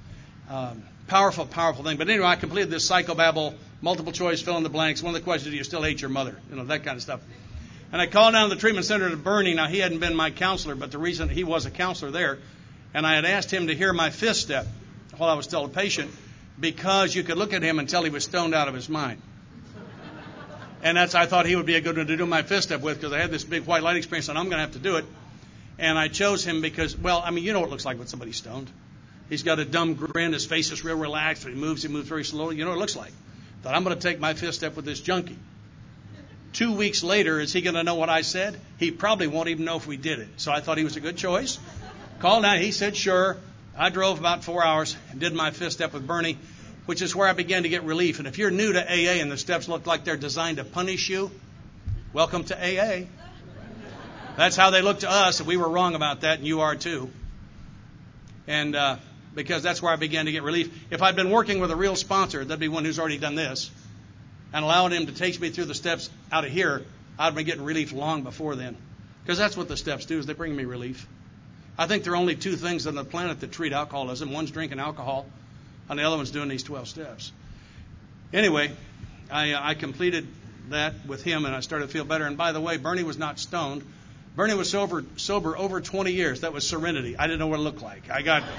Um, powerful, powerful thing. But anyway, I completed this psychobabble, multiple choice, fill in the blanks. One of the questions, do you still hate your mother? You know, that kind of stuff. And I called down to the treatment center to Bernie. Now, he hadn't been my counselor, but the reason he was a counselor there, and I had asked him to hear my fifth step while I was still a patient, because you could look at him and tell he was stoned out of his mind. And that's, I thought he would be a good one to do my fifth step with, because I had this big white light experience, and I'm going to have to do it. And I chose him because, well, I mean, you know what it looks like when somebody's stoned. He's got a dumb grin. His face is real relaxed. When he moves, he moves very slowly. You know what it looks like. Thought, I'm going to take my fifth step with this junkie. Two weeks later, is he going to know what I said? He probably won't even know if we did it. So I thought he was a good choice. Called out. He said, sure. I drove about four hours and did my fifth step with Bernie, which is where I began to get relief. And if you're new to A A and the steps look like they're designed to punish you, welcome to A A. That's how they look to us, and we were wrong about that, and you are too. And uh, because that's where I began to get relief. If I'd been working with a real sponsor, that'd be one who's already done this, and allowing him to take me through the steps out of here, I'd been getting relief long before then. Because that's what the steps do, is they bring me relief. I think there are only two things on the planet that treat alcoholism. One's drinking alcohol, and the other one's doing these twelve steps. Anyway, I, uh, I completed that with him, and I started to feel better. And by the way, Bernie was not stoned. Bernie was sober, sober over twenty years. That was serenity. I didn't know what it looked like. I got...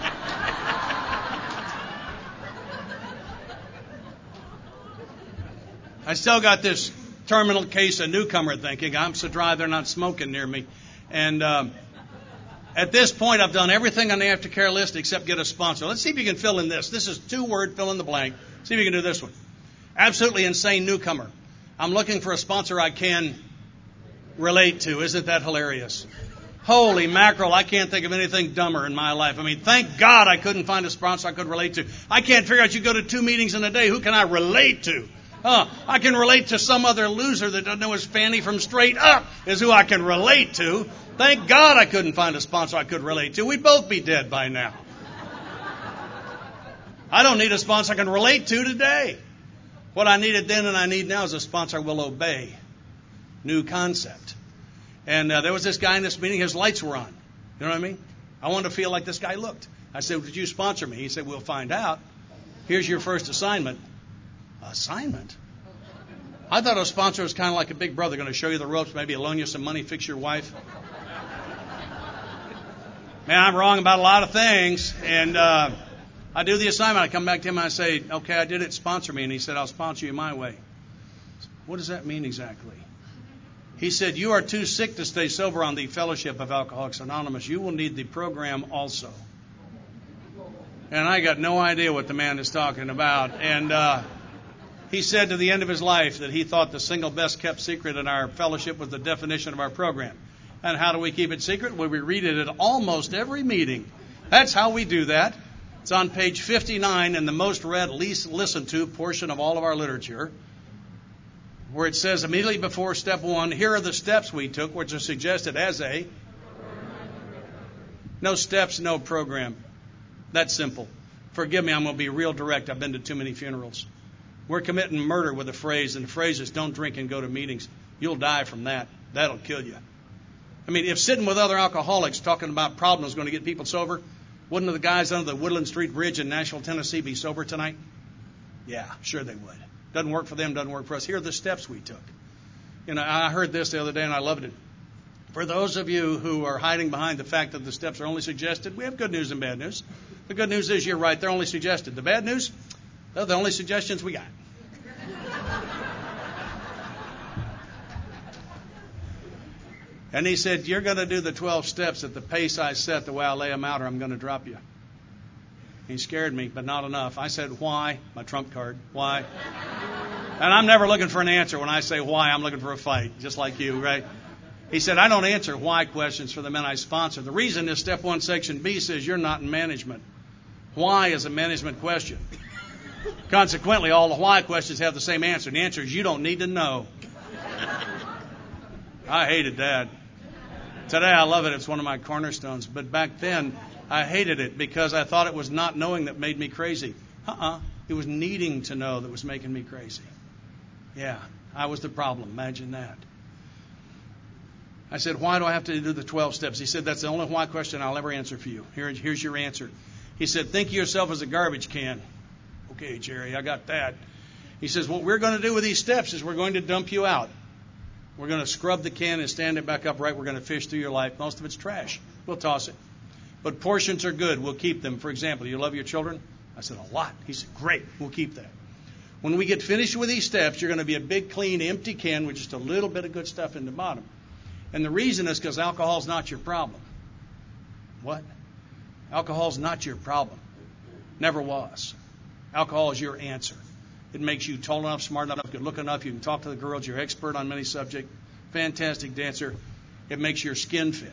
I still got this terminal case of newcomer thinking. I'm so dry they're not smoking near me. And um, at this point, I've done everything on the aftercare list except get a sponsor. Let's see if you can fill in this. This is two-word, fill in the blank. See if you can do this one. Absolutely insane newcomer. I'm looking for a sponsor I can relate to. Isn't that hilarious? Holy mackerel, I can't think of anything dumber in my life. I mean, thank God I couldn't find a sponsor I could relate to. I can't figure out, you go to two meetings in a day, who can I relate to? Uh, I can relate to some other loser that doesn't know his fanny from straight up is who I can relate to. Thank God I couldn't find a sponsor I could relate to. We'd both be dead by now. I don't need a sponsor I can relate to today. What I needed then and I need now is a sponsor I will obey. New concept. And uh, there was this guy in this meeting, his lights were on. You know what I mean? I wanted to feel like this guy looked. I said, "Did you sponsor me?" He said, "We'll find out. Here's your first assignment." Assignment? I thought a sponsor was kind of like a big brother, going to show you the ropes, maybe loan you some money, fix your wife. Man, I'm wrong about a lot of things. And uh, I do the assignment. I come back to him and I say, "Okay, I did it. Sponsor me." And he said, "I'll sponsor you my way." What does that mean exactly? He said, "You are too sick to stay sober on the Fellowship of Alcoholics Anonymous. You will need the program also." And I got no idea what the man is talking about. And uh, he said to the end of his life that he thought the single best kept secret in our fellowship was the definition of our program. And how do we keep it secret? Well, we read it at almost every meeting. That's how we do that. It's on page fifty-nine in the most read, least listened to portion of all of our literature, where it says immediately before step one, here are the steps we took, which are suggested as a... No steps, no program. That's simple. Forgive me, I'm going to be real direct. I've been to too many funerals. We're committing murder with a phrase, and the phrase is don't drink and go to meetings. You'll die from that. That'll kill you. I mean, if sitting with other alcoholics talking about problems is going to get people sober, wouldn't the guys under the Woodland Street Bridge in Nashville, Tennessee be sober tonight? Yeah, sure they would. Doesn't work for them, doesn't work for us. Here are the steps we took. You know, I heard this the other day and I loved it. For those of you who are hiding behind the fact that the steps are only suggested, we have good news and bad news. The good news is you're right, they're only suggested. The bad news, they're the only suggestions we got. And he said, you're going to do the twelve steps at the pace I set, the way I lay them out, or I'm going to drop you. He scared me, but not enough. I said, why? My trump card. Why? And I'm never looking for an answer. When I say why, I'm looking for a fight, just like you, right? He said, I don't answer why questions for the men I sponsor. The reason is step one, section B says you're not in management. Why is a management question. Consequently, all the why questions have the same answer. The answer is you don't need to know. I hated that. Today I love it. It's one of my cornerstones. But back then I hated it because I thought it was not knowing that made me crazy. Uh-uh. It was needing to know that was making me crazy. Yeah, I was the problem. Imagine that. I said, why do I have to do the twelve steps? He said, that's the only why question I'll ever answer for you. Here, here's your answer. He said, think of yourself as a garbage can. Okay, Jerry, I got that. He says, what we're going to do with these steps is we're going to dump you out. We're going to scrub the can and stand it back upright. We're going to fish through your life. Most of it's trash. We'll toss it. But portions are good. We'll keep them. For example, you love your children? I said, a lot. He said, great. We'll keep that. When we get finished with these steps, you're going to be a big, clean, empty can with just a little bit of good stuff in the bottom. And the reason is because alcohol's not your problem. What? Alcohol's not your problem. Never was. Alcohol is your answer. It makes you tall enough, smart enough, good looking enough. You can talk to the girls. You're expert on many subjects. Fantastic dancer. It makes your skin fit.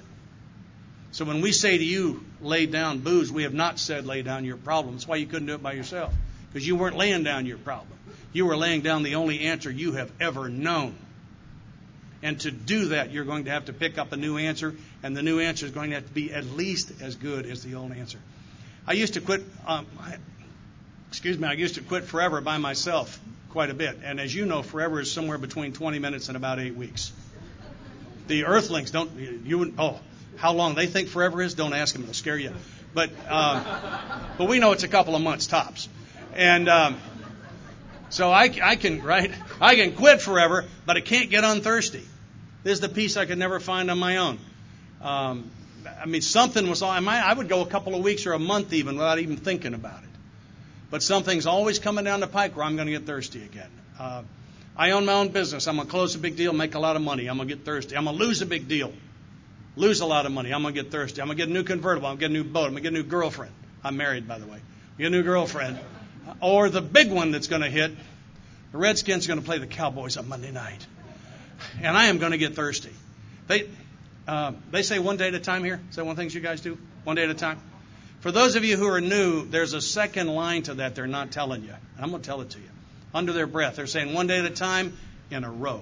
So when we say to you, lay down booze, we have not said lay down your problem. That's why you couldn't do it by yourself. Because you weren't laying down your problem. You were laying down the only answer you have ever known. And to do that, you're going to have to pick up a new answer. And the new answer is going to have to be at least as good as the old answer. I used to quit, um, I, excuse me, I used to quit forever by myself quite a bit. And as you know, forever is somewhere between twenty minutes and about eight weeks. The earthlings don't, you, oh, how long they think forever is, don't ask them, it'll scare you. But, um, but we know it's a couple of months tops. And um, so I, I can, right, I can quit forever, but I can't get unthirsty. This is the peace I could never find on my own. Um, I mean, something was on my, I would go a couple of weeks or a month even without even thinking about it. But something's always coming down the pike where I'm going to get thirsty again. Uh, I own my own business. I'm going to close a big deal, make a lot of money. I'm going to get thirsty. I'm going to lose a big deal, lose a lot of money. I'm going to get thirsty. I'm going to get a new convertible. I'm going to get a new boat. I'm going to get a new girlfriend. I'm married, by the way. Get a new girlfriend. Or the big one that's going to hit, the Redskins are going to play the Cowboys on Monday night. And I am going to get thirsty. They uh, they say one day at a time here. Is that one of the things you guys do? One day at a time? For those of you who are new, there's a second line to that they're not telling you. And I'm going to tell it to you. Under their breath, they're saying one day at a time in a row.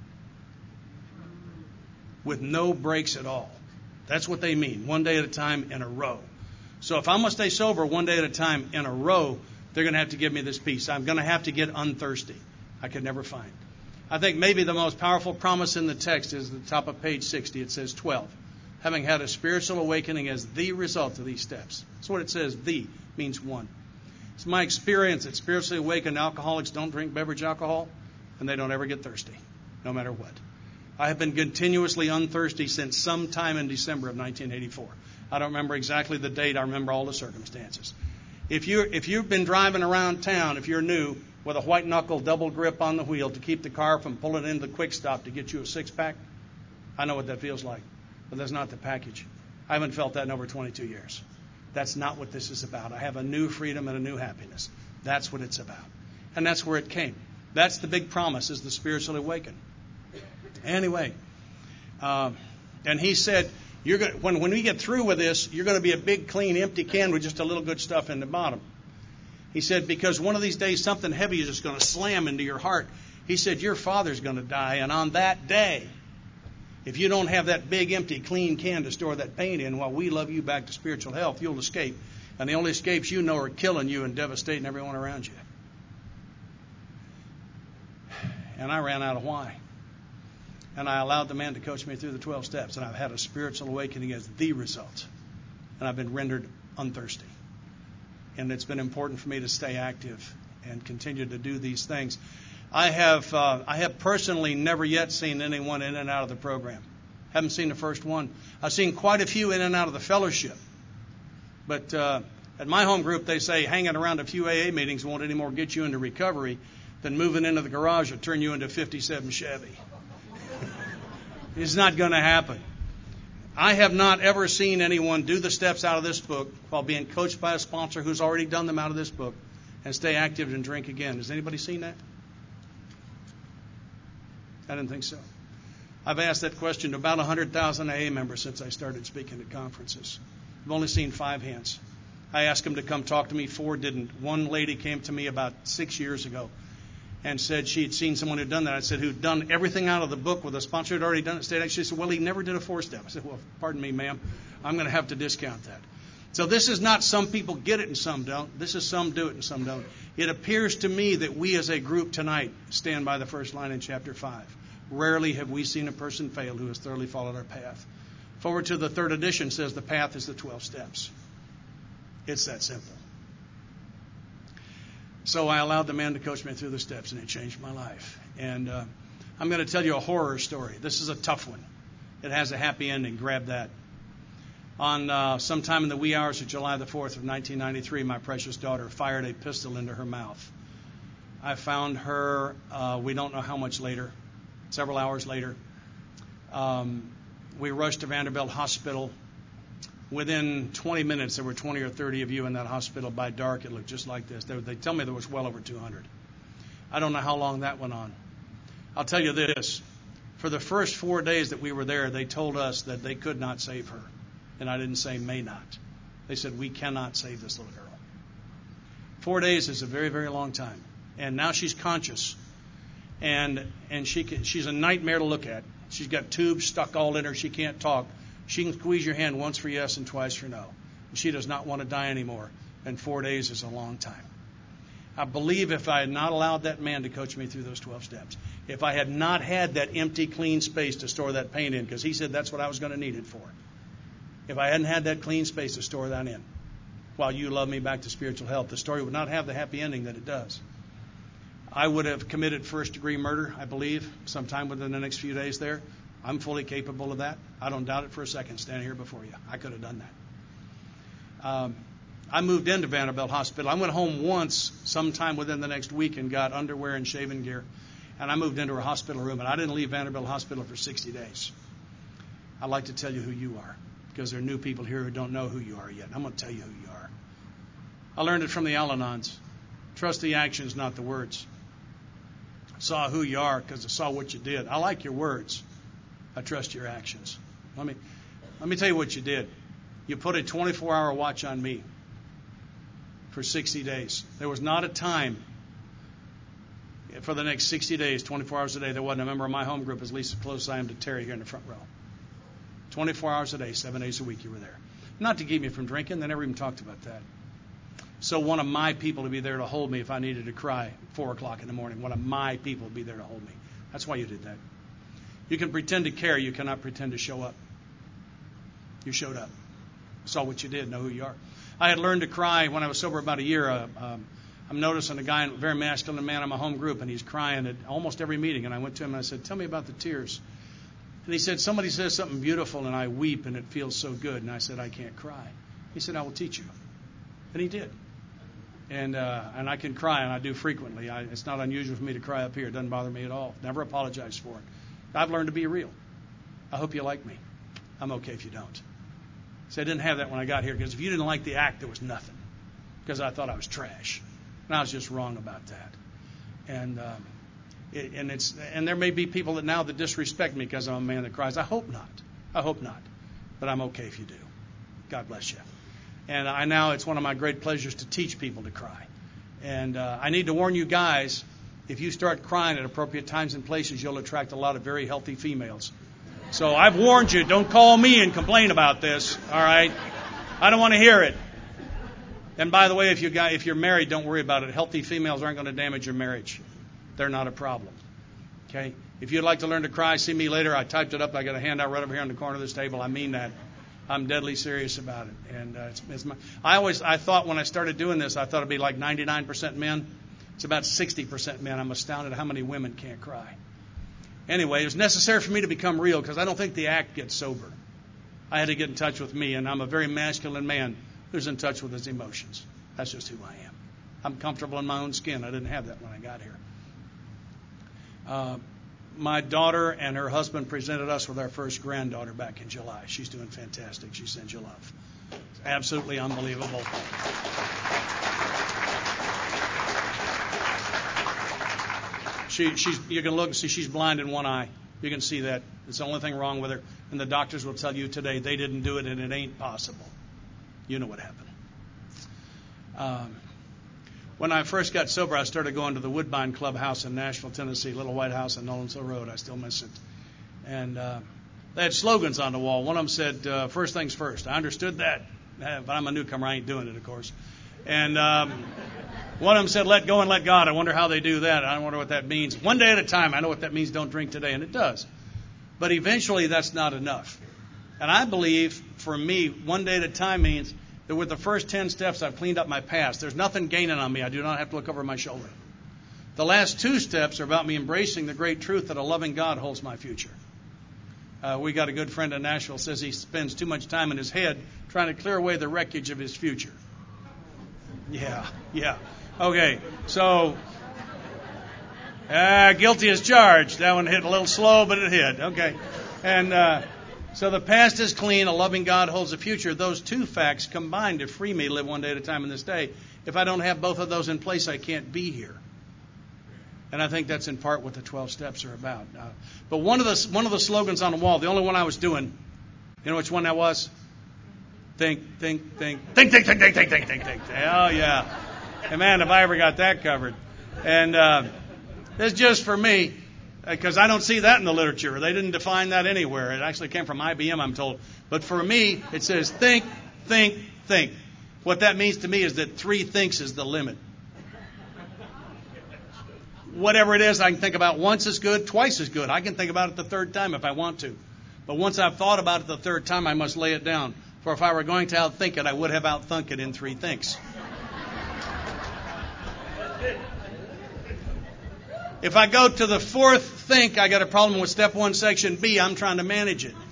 With no breaks at all. That's what they mean. One day at a time in a row. So if I'm going to stay sober one day at a time in a row, they're going to have to give me this peace. I'm going to have to get unthirsty. I could never find. I think maybe the most powerful promise in the text is at the top of page sixty. It says twelve. Having had a spiritual awakening as the result of these steps. That's what it says. The means one. It's my experience that spiritually awakened alcoholics don't drink beverage alcohol, and they don't ever get thirsty, no matter what. I have been continuously unthirsty since sometime in December of nineteen eighty-four. I don't remember exactly the date. I remember all the circumstances. If you if you've been driving around town, if you're new, with a white knuckle double grip on the wheel to keep the car from pulling into the quick stop to get you a six pack, I know what that feels like. But that's not the package. I haven't felt that in over twenty-two years. That's not what this is about. I have a new freedom and a new happiness. That's what it's about. And that's where it came. That's the big promise, is the spiritually awakened. Anyway, uh, and he said, "You're going when when we get through with this, you're going to be a big, clean, empty can with just a little good stuff in the bottom." He said, because one of these days something heavy is just going to slam into your heart. He said, your father's going to die, and on that day, if you don't have that big, empty, clean can to store that pain in while we love you back to spiritual health, you'll escape. And the only escapes you know are killing you and devastating everyone around you. And I ran out of why. And I allowed the man to coach me through the twelve steps, and I've had a spiritual awakening as the result. And I've been rendered unthirsty. And it's been important for me to stay active and continue to do these things. I have uh, I have personally never yet seen anyone in and out of the program. Haven't seen the first one. I've seen quite a few in and out of the fellowship. But uh, at my home group, they say hanging around a few A A meetings won't anymore get you into recovery than moving into the garage will turn you into a fifty-seven Chevy. It's not going to happen. I have not ever seen anyone do the steps out of this book while being coached by a sponsor who's already done them out of this book and stay active and drink again. Has anybody seen that? I didn't think so. I've asked that question to about one hundred thousand A A members since I started speaking at conferences. I've only seen five hands. I asked them to come talk to me. Four didn't. One lady came to me about six years ago and said she had seen someone who'd done that. I said, who'd done everything out of the book with a sponsor who'd already done it. Stayed. She said, well, he never did a four-step. I said, well, pardon me, ma'am. I'm going to have to discount that. So this is not some people get it and some don't. This is some do it and some don't. It appears to me that we as a group tonight stand by the first line in chapter five. Rarely have we seen a person fail who has thoroughly followed our path. Forward to the third edition says the path is the twelve steps. It's that simple. So I allowed the man to coach me through the steps, and it changed my life. And uh, I'm going to tell you a horror story. This is a tough one. It has a happy ending. Grab that. On uh, sometime in the wee hours of July the fourth of nineteen ninety-three, my precious daughter fired a pistol into her mouth. I found her, uh, we don't know how much later, several hours later. Um, we rushed to Vanderbilt Hospital. Within twenty minutes, there were twenty or thirty of you in that hospital. By dark, it looked just like this. They, they tell me there was well over two hundred. I don't know how long that went on. I'll tell you this. For the first four days that we were there, they told us that they could not save her. And I didn't say may not. They said, we cannot save this little girl. Four days is a very, very long time. And now she's conscious. And and she can, she's a nightmare to look at. She's got tubes stuck all in her. She can't talk. She can squeeze your hand once for yes and twice for no. And she does not want to die anymore. And four days is a long time. I believe if I had not allowed that man to coach me through those twelve steps, if I had not had that empty, clean space to store that pain in, because he said that's what I was going to need it for. If I hadn't had that clean space to store that in, while you love me back to spiritual health, the story would not have the happy ending that it does. I would have committed first-degree murder, I believe, sometime within the next few days there. I'm fully capable of that. I don't doubt it for a second standing here before you. I could have done that. Um, I moved into Vanderbilt Hospital. I went home once sometime within the next week and got underwear and shaving gear. And I moved into a hospital room, and I didn't leave Vanderbilt Hospital for sixty days. I'd like to tell you who you are, because there are new people here who don't know who you are yet. I'm going to tell you who you are. I learned it from the Al-Anons. Trust the actions, not the words. I saw who you are because I saw what you did. I like your words. I trust your actions. Let me, let me tell you what you did. You put a twenty-four hour watch on me for sixty days. There was not a time for the next sixty days, twenty-four hours a day, there wasn't a member of my home group as least as close as I am to Terry here in the front row. twenty-four hours a day, seven days a week you were there. Not to keep me from drinking. They never even talked about that. So one of my people to be there to hold me if I needed to cry at four o'clock in the morning. One of my people would be there to hold me. That's why you did that. You can pretend to care. You cannot pretend to show up. You showed up. Saw what you did. Know who you are. I had learned to cry when I was sober about a year. Uh, um, I'm noticing a guy, a very masculine man in my home group, and he's crying at almost every meeting. And I went to him and I said, tell me about the tears. And he said, somebody says something beautiful and I weep and it feels so good. And I said, I can't cry. He said, I will teach you. And he did. And uh, and I can cry, and I do frequently. I, it's not unusual for me to cry up here. It doesn't bother me at all. Never apologize for it. I've learned to be real. I hope you like me. I'm okay if you don't. So I didn't have that when I got here, because if you didn't like the act, there was nothing, because I thought I was trash. And I was just wrong about that. And um, it, and it's and there may be people that now that disrespect me because I'm a man that cries. I hope not. I hope not. But I'm okay if you do. God bless you. And I now it's one of my great pleasures to teach people to cry. And uh, I need to warn you guys, if you start crying at appropriate times and places, you'll attract a lot of very healthy females. So I've warned you, don't call me and complain about this, all right? I don't want to hear it. And by the way, if, you got, if you're married, don't worry about it. Healthy females aren't going to damage your marriage. They're not a problem, okay? If you'd like to learn to cry, see me later. I typed it up. I got a handout right over here on the corner of this table. I mean that. I'm deadly serious about it. And uh, it's, it's my, I always, I thought when I started doing this, I thought it'd be like ninety-nine percent men. It's about sixty percent men. I'm astounded at how many women can't cry. Anyway, it was necessary for me to become real, because I don't think the act gets sober. I had to get in touch with me, and I'm a very masculine man who's in touch with his emotions. That's just who I am. I'm comfortable in my own skin. I didn't have that when I got here. Uh, my daughter and her husband presented us with our first granddaughter back in July. She's doing fantastic. She sends you love. It's absolutely unbelievable. She, she's, you can look and see she's blind in one eye. You can see that. It's the only thing wrong with her. And the doctors will tell you today they didn't do it and it ain't possible. You know what happened. Um, when I first got sober, I started going to the Woodbine Clubhouse in Nashville, Tennessee, Little White House on Nolensville Hill Road. I still miss it. And uh, they had slogans on the wall. One of them said, uh, first things first. I understood that. But I'm a newcomer. I ain't doing it, of course. And um, one of them said, let go and let God. I wonder how they do that. I wonder what that means. One day at a time. I know what that means. Don't drink today. And it does. But eventually that's not enough. And I believe, for me, one day at a time means that with the first ten steps, I've cleaned up my past. There's nothing gaining on me. I do not have to look over my shoulder. The last two steps are about me embracing the great truth that a loving God holds my future. Uh, we got a good friend in Nashville says he spends too much time in his head trying to clear away the wreckage of his future. Yeah, yeah. Okay, so uh, guilty as charged. That one hit a little slow, but it hit. Okay, and uh, so the past is clean. A loving God holds the future. Those two facts combine to free me to live one day at a time in this day. If I don't have both of those in place, I can't be here. And I think that's in part what the twelve steps are about. Uh, but one of the one of the slogans on the wall, the only one I was doing, you know which one that was? Think, think, think, think, think, think, think, think, think, think, think. Oh yeah, and man, if I ever got that covered. And uh, it's just for me, because I don't see that in the literature. They didn't define that anywhere. It actually came from I B M, I'm told. But for me, it says think, think, think. What that means to me is that three thinks is the limit. Whatever it is I can think about once is good, twice is good. I can think about it the third time if I want to. But once I've thought about it the third time, I must lay it down. For if I were going to outthink it, I would have outthunk it in three thinks. If I go to the fourth think, I got a problem with step one, section B. I'm trying to manage it.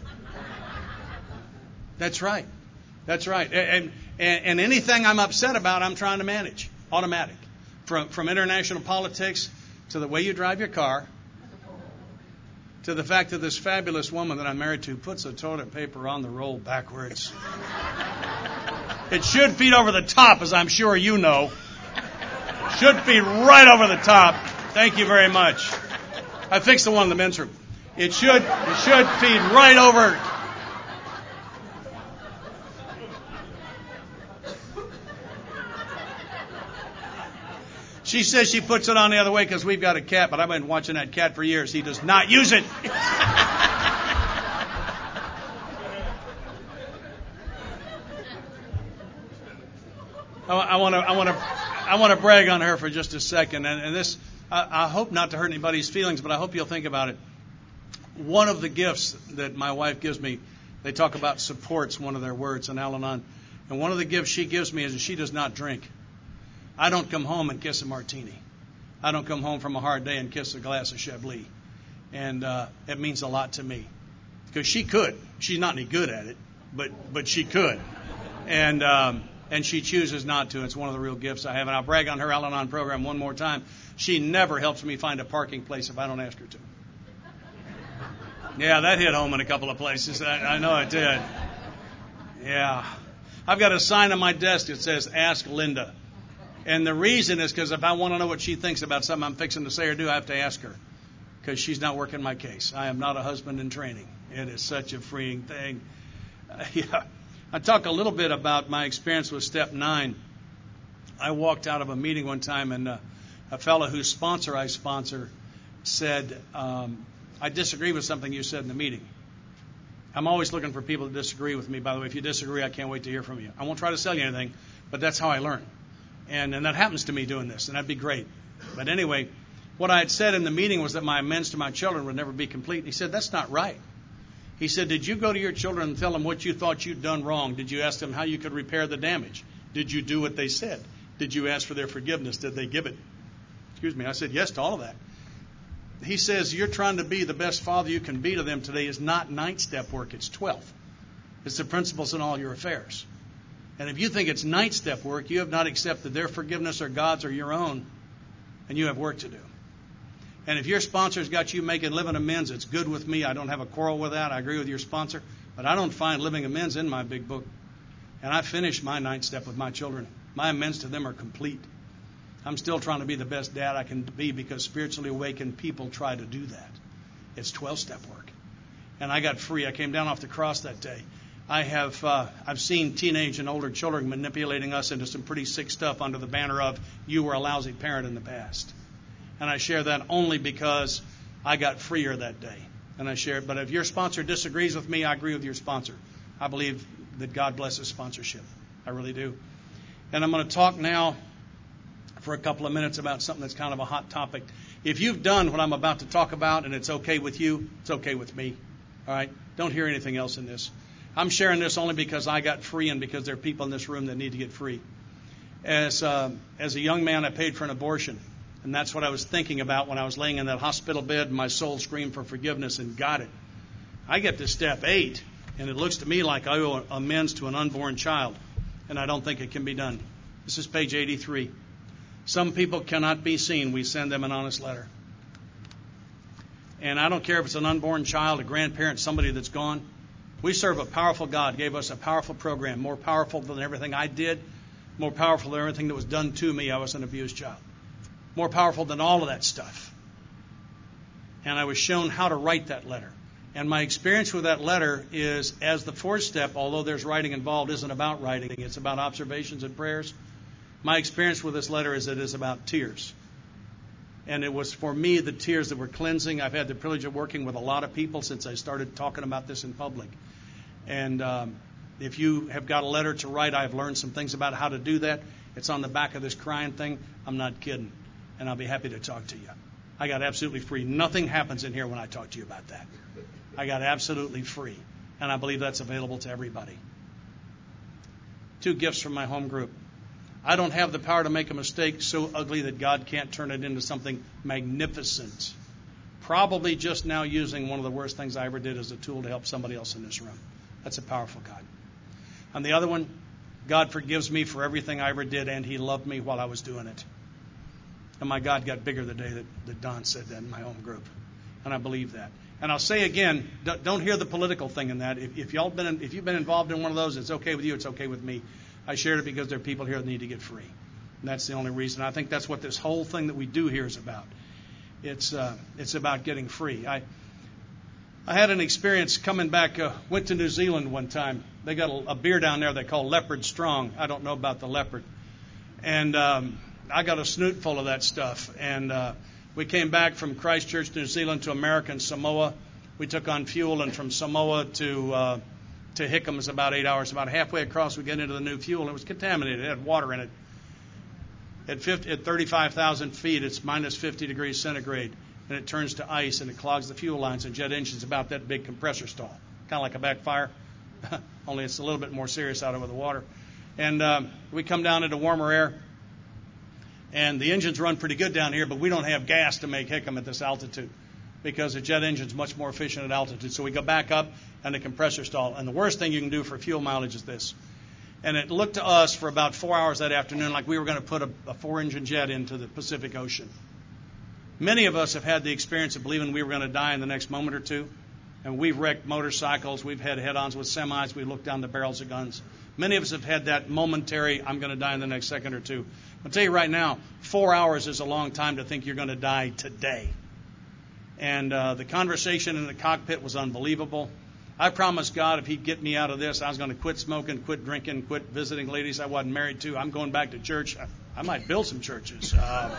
That's right. That's right. And, and, and anything I'm upset about, I'm trying to manage. Automatic. From, from international politics to the way you drive your car, to the fact that this fabulous woman that I'm married to puts the toilet paper on the roll backwards. It should feed over the top, as I'm sure you know. Should feed right over the top. Thank you very much. I fixed the one in the men's room. It should, it should feed right over. She says she puts it on the other way because we've got a cat, but I've been watching that cat for years. He does not use it. I want to, I want to, I want to brag on her for just a second. And, and this, I, I hope not to hurt anybody's feelings, but I hope you'll think about it. One of the gifts that my wife gives me, they talk about support's one of their words in Al-Anon. And one of the gifts she gives me is that she does not drink. I don't come home and kiss a martini. I don't come home from a hard day and kiss a glass of Chablis. And uh, it means a lot to me. Because she could. She's not any good at it, but but she could. And um, and she chooses not to. It's one of the real gifts I have. And I'll brag on her Al-Anon program one more time. She never helps me find a parking place if I don't ask her to. Yeah, that hit home in a couple of places. I, I know it did. Yeah. I've got a sign on my desk that says, Ask Linda. And the reason is because if I want to know what she thinks about something I'm fixing to say or do, I have to ask her. Because she's not working my case. I am not a husband in training. It is such a freeing thing. Uh, yeah. I talk a little bit about my experience with step nine. I walked out of a meeting one time and uh, a fellow whose sponsor I sponsor said, um, I disagree with something you said in the meeting. I'm always looking for people to disagree with me. By the way, if you disagree, I can't wait to hear from you. I won't try to sell you anything, but that's how I learn. And, and that happens to me doing this, and that'd be great. But anyway, what I had said in the meeting was that my amends to my children would never be complete. He said, that's not right. He said, did you go to your children and tell them what you thought you'd done wrong? Did you ask them how you could repair the damage? Did you do what they said? Did you ask for their forgiveness? Did they give it? Excuse me. I said yes to all of that. He says, you're trying to be the best father you can be to them today is not ninth step work. It's twelfth. It's the principles in all your affairs. And if you think it's ninth step work, you have not accepted their forgiveness or God's or your own, and you have work to do. And if your sponsor's got you making living amends, it's good with me. I don't have a quarrel with that. I agree with your sponsor. But I don't find living amends in my big book. And I finished my ninth step with my children. My amends to them are complete. I'm still trying to be the best dad I can be because spiritually awakened people try to do that. It's twelve-step work. And I got free. I came down off the cross that day. I have uh, I've seen teenage and older children manipulating us into some pretty sick stuff under the banner of you were a lousy parent in the past. And I share that only because I got freer that day. And I share it. But if your sponsor disagrees with me, I agree with your sponsor. I believe that God blesses sponsorship. I really do. And I'm going to talk now for a couple of minutes about something that's kind of a hot topic. If you've done what I'm about to talk about and it's okay with you, it's okay with me. All right? Don't hear anything else in this. I'm sharing this only because I got free and because there are people in this room that need to get free. As uh, as a young man, I paid for an abortion, and that's what I was thinking about when I was laying in that hospital bed and my soul screamed for forgiveness and got it. I get to step eight, and it looks to me like I owe amends to an unborn child, and I don't think it can be done. This is page eighty-three. Some people cannot be seen. We send them an honest letter. And I don't care if it's an unborn child, a grandparent, somebody that's gone. We serve a powerful God, gave us a powerful program, more powerful than everything I did, more powerful than everything that was done to me. I was an abused child. More powerful than all of that stuff. And I was shown how to write that letter. And my experience with that letter is, as the fourth step, although there's writing involved, isn't about writing. It's about observations and prayers. My experience with this letter is it is about tears. And it was, for me, the tears that were cleansing. I've had the privilege of working with a lot of people since I started talking about this in public. And um, if you have got a letter to write, I've learned some things about how to do that. It's on the back of this crying thing. I'm not kidding. And I'll be happy to talk to you. I got absolutely free. Nothing happens in here when I talk to you about that. I got absolutely free. And I believe that's available to everybody. Two gifts from my home group. I don't have the power to make a mistake so ugly that God can't turn it into something magnificent. Probably just now using one of the worst things I ever did as a tool to help somebody else in this room. That's a powerful God. And the other one, God forgives me for everything I ever did, and He loved me while I was doing it. And my God got bigger the day that, that Don said that in my home group. And I believe that. And I'll say again, don't hear the political thing in that. If, if, y'all been in, if you've been involved in one of those, it's okay with you, it's okay with me. I shared it because there are people here that need to get free. And that's the only reason. I think that's what this whole thing that we do here is about. It's uh, it's about getting free. I I had an experience coming back, uh, went to New Zealand one time. They got a, a beer down there they call Leopard Strong. I don't know about the leopard. And um, I got a snoot full of that stuff. And uh, we came back from Christchurch, New Zealand to American Samoa. We took on fuel, and from Samoa to uh, to Hickam is about eight hours. About halfway across, we get into the new fuel. It was contaminated. It had water in it. At, fifty, at thirty-five thousand feet, it's minus fifty degrees centigrade, and it turns to ice, and it clogs the fuel lines, and jet engines about that big compressor stall, kind of like a backfire, only it's a little bit more serious out over the water. And um, we come down into warmer air, and the engines run pretty good down here, but we don't have gas to make Hickam at this altitude, because the jet engine's much more efficient at altitude. So we go back up, and the compressor stall. And the worst thing you can do for fuel mileage is this. And it looked to us for about four hours that afternoon like we were going to put a, a four-engine jet into the Pacific Ocean. Many of us have had the experience of believing we were going to die in the next moment or two. And we've wrecked motorcycles. We've had head-ons with semis. We've looked down the barrels of guns. Many of us have had that momentary, I'm going to die in the next second or two. I'll tell you right now, four hours is a long time to think you're going to die today. And uh, the conversation in the cockpit was unbelievable. I promised God if He'd get me out of this, I was going to quit smoking, quit drinking, quit visiting ladies I wasn't married to. I'm going back to church. I, I might build some churches. Uh,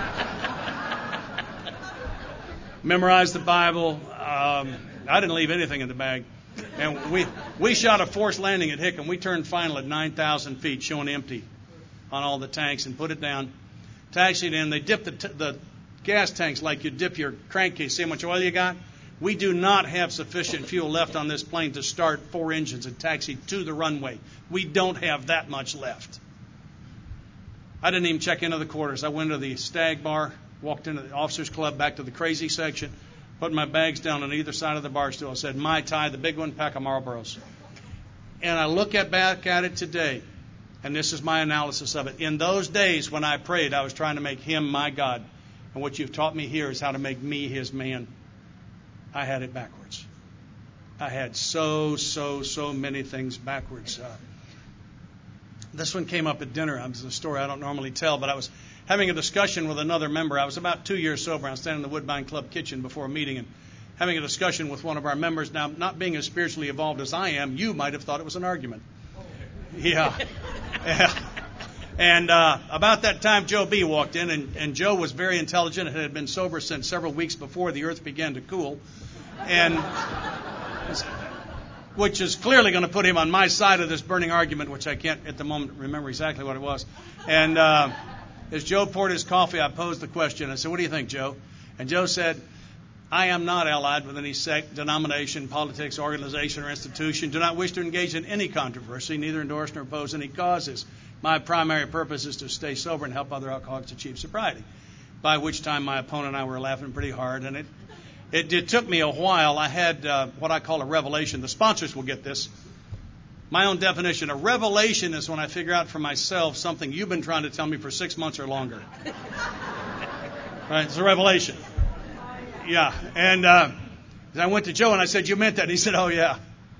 memorize the Bible. Um, I didn't leave anything in the bag. And we we shot a forced landing at Hickam. We turned final at nine thousand feet, showing empty on all the tanks, and put it down. Taxied in. They dipped the, t- the gas tanks like you dip your crankcase. See how much oil you got? We do not have sufficient fuel left on this plane to start four engines and taxi to the runway. We don't have that much left. I didn't even check into the quarters. I went to the Stag Bar, walked into the officers' club, back to the crazy section, put my bags down on either side of the bar stool. I said, Mai Tai, the big one, pack of Marlboros. And I look at back at it today, and this is my analysis of it. In those days when I prayed, I was trying to make Him my God. And what you've taught me here is how to make me His man. I had it backwards. I had so, so, so many things backwards. Uh, this one came up at dinner. It was a story I don't normally tell, but I was having a discussion with another member. I was about two years sober. I was standing in the Woodbine Club kitchen before a meeting and having a discussion with one of our members. Now, not being as spiritually evolved as I am, you might have thought it was an argument. Yeah. Yeah. And uh, about that time, Joe B. walked in, and, and Joe was very intelligent and had been sober since several weeks before the earth began to cool, and which is clearly going to put him on my side of this burning argument, which I can't at the moment remember exactly what it was. And uh, as Joe poured his coffee, I posed the question. I said, what do you think, Joe? And Joe said, I am not allied with any sect, denomination, politics, organization, or institution. Do not wish to engage in any controversy, neither endorse nor oppose any causes. My primary purpose is to stay sober and help other alcoholics achieve sobriety. By which time my opponent and I were laughing pretty hard, and it it, it took me a while. I had uh, what I call a revelation. The sponsors will get this. My own definition, a revelation is when I figure out for myself something you've been trying to tell me for six months or longer. Right? It's a revelation. Yeah. And uh, I went to Joe and I said, you meant that? He said, oh, yeah.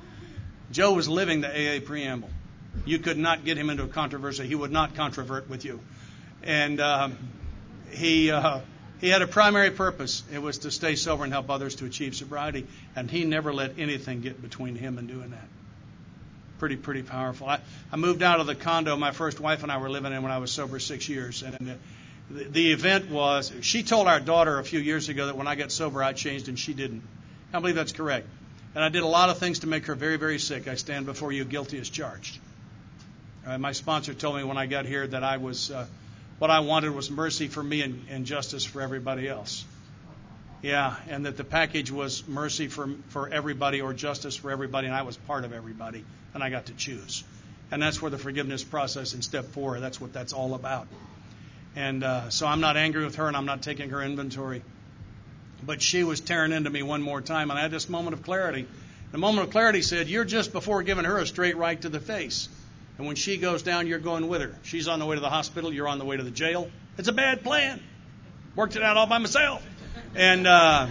Joe was living the A A preamble. You could not get him into a controversy. He would not controvert with you. And um, he uh, he had a primary purpose. It was to stay sober and help others to achieve sobriety. And he never let anything get between him and doing that. Pretty, pretty powerful. I, I moved out of the condo my first wife and I were living in when I was sober six years. And uh, the, the event was, she told our daughter a few years ago that when I got sober, I changed, and she didn't. I believe that's correct. And I did a lot of things to make her very, very sick. I stand before you guilty as charged. Uh, my sponsor told me when I got here that I was, uh, what I wanted was mercy for me and, and justice for everybody else. Yeah, and that the package was mercy for for everybody or justice for everybody, and I was part of everybody, and I got to choose. And that's where the forgiveness process in step four, that's what that's all about. And uh, so I'm not angry with her, and I'm not taking her inventory. But she was tearing into me one more time, and I had this moment of clarity. The moment of clarity said, you're just before giving her a straight right to the face. And when she goes down, you're going with her. She's on the way to the hospital. You're on the way to the jail. It's a bad plan. Worked it out all by myself. And uh,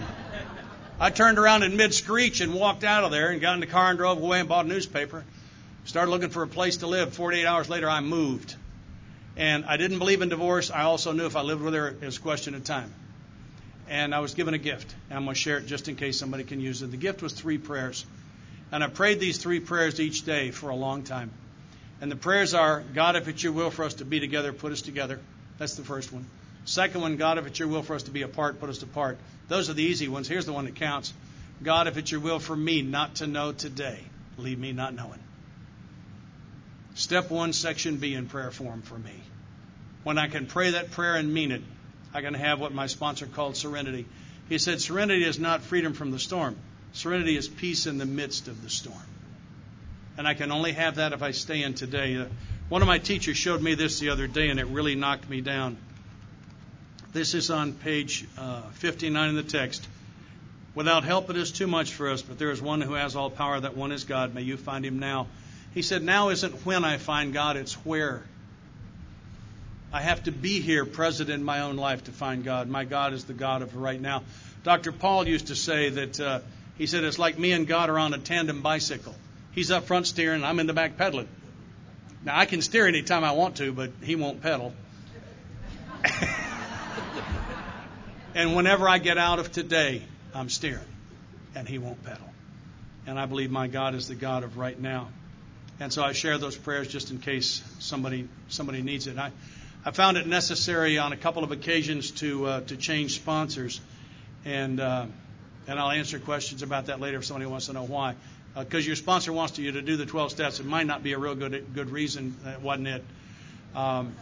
I turned around in mid-screech and walked out of there and got in the car and drove away and bought a newspaper. Started looking for a place to live. forty-eight hours later, I moved. And I didn't believe in divorce. I also knew if I lived with her, it was a question of time. And I was given a gift. And I'm going to share it just in case somebody can use it. The gift was three prayers. And I prayed these three prayers each day for a long time. And the prayers are, God, if it's your will for us to be together, put us together. That's the first one. Second one, God, if it's your will for us to be apart, put us apart. Those are the easy ones. Here's the one that counts. God, if it's your will for me not to know today, leave me not knowing. Step one, section B in prayer form for me. When I can pray that prayer and mean it, I can have what my sponsor called serenity. He said, serenity is not freedom from the storm. Serenity is peace in the midst of the storm. And I can only have that if I stay in today. Uh, one of my teachers showed me this the other day, and it really knocked me down. This is on page uh, fifty-nine in the text. Without help it is too much for us, but there is one who has all power, that one is God. May you find him now. He said, now isn't when I find God, it's where. I have to be here present in my own life to find God. My God is the God of right now. Doctor Paul used to say that, uh, he said, it's like me and God are on a tandem bicycle. He's up front steering, I'm in the back pedaling. Now, I can steer anytime I want to, but he won't pedal. And whenever I get out of today, I'm steering, and he won't pedal. And I believe my God is the God of right now. And so I share those prayers just in case somebody somebody needs it. I, I found it necessary on a couple of occasions to uh, to change sponsors, and uh, and I'll answer questions about that later if somebody wants to know why. Because uh, your sponsor wants you to do the twelve steps. It might not be a real good good reason. That wasn't it. Um,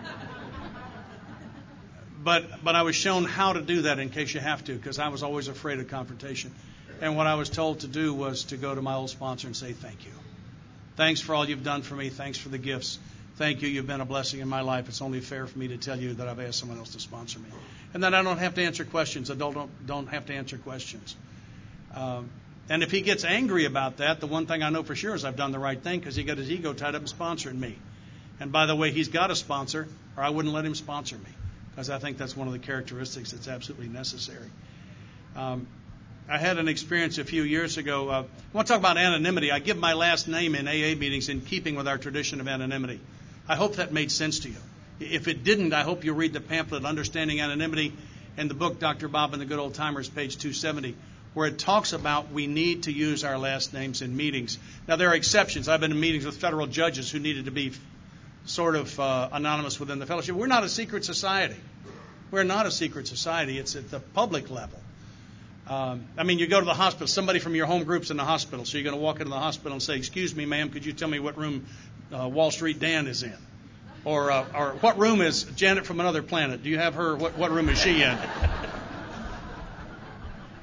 But but I was shown how to do that in case you have to, because I was always afraid of confrontation. And what I was told to do was to go to my old sponsor and say, thank you. Thanks for all you've done for me. Thanks for the gifts. Thank you. You've been a blessing in my life. It's only fair for me to tell you that I've asked someone else to sponsor me. And then I don't have to answer questions. Adults don't, don't have to answer questions. Um, and if he gets angry about that, the one thing I know for sure is I've done the right thing, because he got his ego tied up in sponsoring me. And by the way, he's got a sponsor, or I wouldn't let him sponsor me, because I think that's one of the characteristics that's absolutely necessary. Um, I had an experience a few years ago. Uh, I want to talk about anonymity. I give my last name in A A meetings in keeping with our tradition of anonymity. I hope that made sense to you. If it didn't, I hope you'll read the pamphlet, Understanding Anonymity, in the book Doctor Bob and the Good Old Timers, page two seventy, where it talks about we need to use our last names in meetings. Now, there are exceptions. I've been in meetings with federal judges who needed to be sort of uh, anonymous within the fellowship. We're not a secret society. We're not a secret society. It's at the public level. Um, I mean, you go to the hospital. Somebody from your home group's in the hospital, so you're going to walk into the hospital and say, excuse me, ma'am, could you tell me what room uh, Wall Street Dan is in? Or uh, or what room is Janet from another planet? Do you have her? What, what room is she in?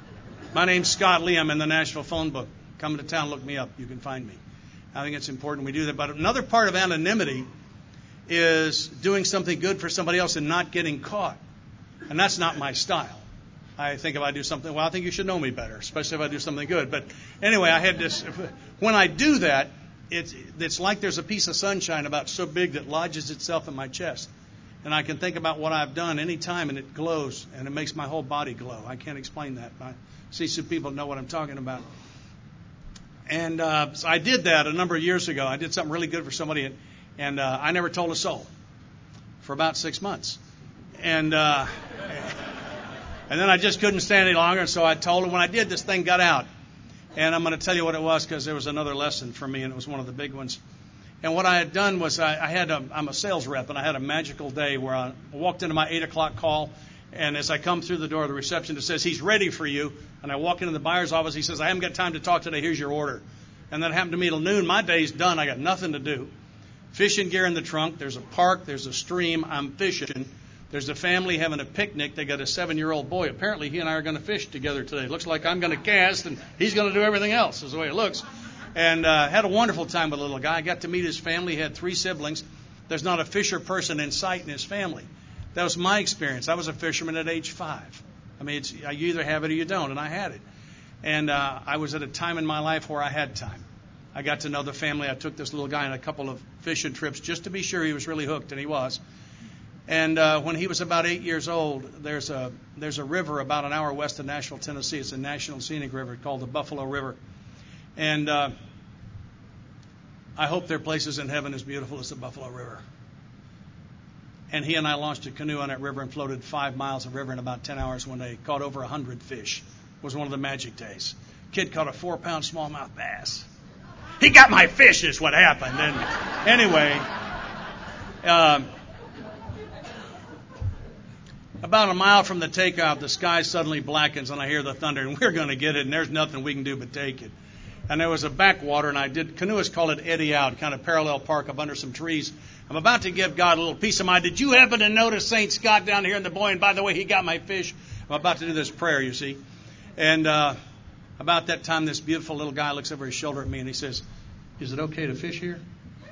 My name's Scott Lee. I'm in the Nashville phone book. Come to town, look me up. You can find me. I think it's important we do that. But another part of anonymity is doing something good for somebody else and not getting caught. And that's not my style. I think if I do something, well, I think you should know me better, especially if I do something good. But anyway, I had this, when I do that, it's, it's like there's a piece of sunshine about so big that lodges itself in my chest. And I can think about what I've done any time, and it glows, and it makes my whole body glow. I can't explain that. I see some people know what I'm talking about. And uh, so I did that a number of years ago. I did something really good for somebody, and, and uh, I never told a soul for about six months. And uh, and then I just couldn't stand any longer, and so I told him. When I did, this thing got out. And I'm going to tell you what it was, because there was another lesson for me, and it was one of the big ones. And what I had done was I, I had a, I'm a sales rep, and I had a magical day where I walked into my eight o'clock call, and as I come through the door, the receptionist says, "He's ready for you." And I walk into the buyer's office. He says, "I haven't got time to talk today. Here's your order." And that happened to me till noon. My day's done. I got nothing to do. Fishing gear in the trunk. There's a park. There's a stream. I'm fishing. There's a family having a picnic. They got a seven-year-old boy. Apparently, he and I are going to fish together today. It looks like I'm going to cast, and he's going to do everything else, is the way it looks. And uh, had a wonderful time with the little guy. I got to meet his family. He had three siblings. There's not a fisher person in sight in his family. That was my experience. I was a fisherman at age five. I mean, it's, you either have it or you don't, and I had it. And uh, I was at a time in my life where I had time. I got to know the family. I took this little guy on a couple of fishing trips just to be sure he was really hooked, and he was. And uh, when he was about eight years old, there's a there's a river about an hour west of Nashville, Tennessee. It's a national scenic river called the Buffalo River. And uh, I hope there are places in heaven as beautiful as the Buffalo River. And he and I launched a canoe on that river and floated five miles of river in about ten hours when they caught over one hundred fish. It was one of the magic days. Kid caught a four-pound smallmouth bass. He got my fish is what happened. And anyway, um, about a mile from the takeout, the sky suddenly blackens, and I hear the thunder, and we're going to get it, and there's nothing we can do but take it. And there was a backwater, and I did, canoeists call it eddy out, kind of parallel park up under some trees. I'm about to give God a little peace of mind. Did you happen to notice Saint Scott down here in the buoy? And by the way, he got my fish. I'm about to do this prayer, you see. And uh, about that time, this beautiful little guy looks over his shoulder at me, and he says, "Is it okay to fish here?"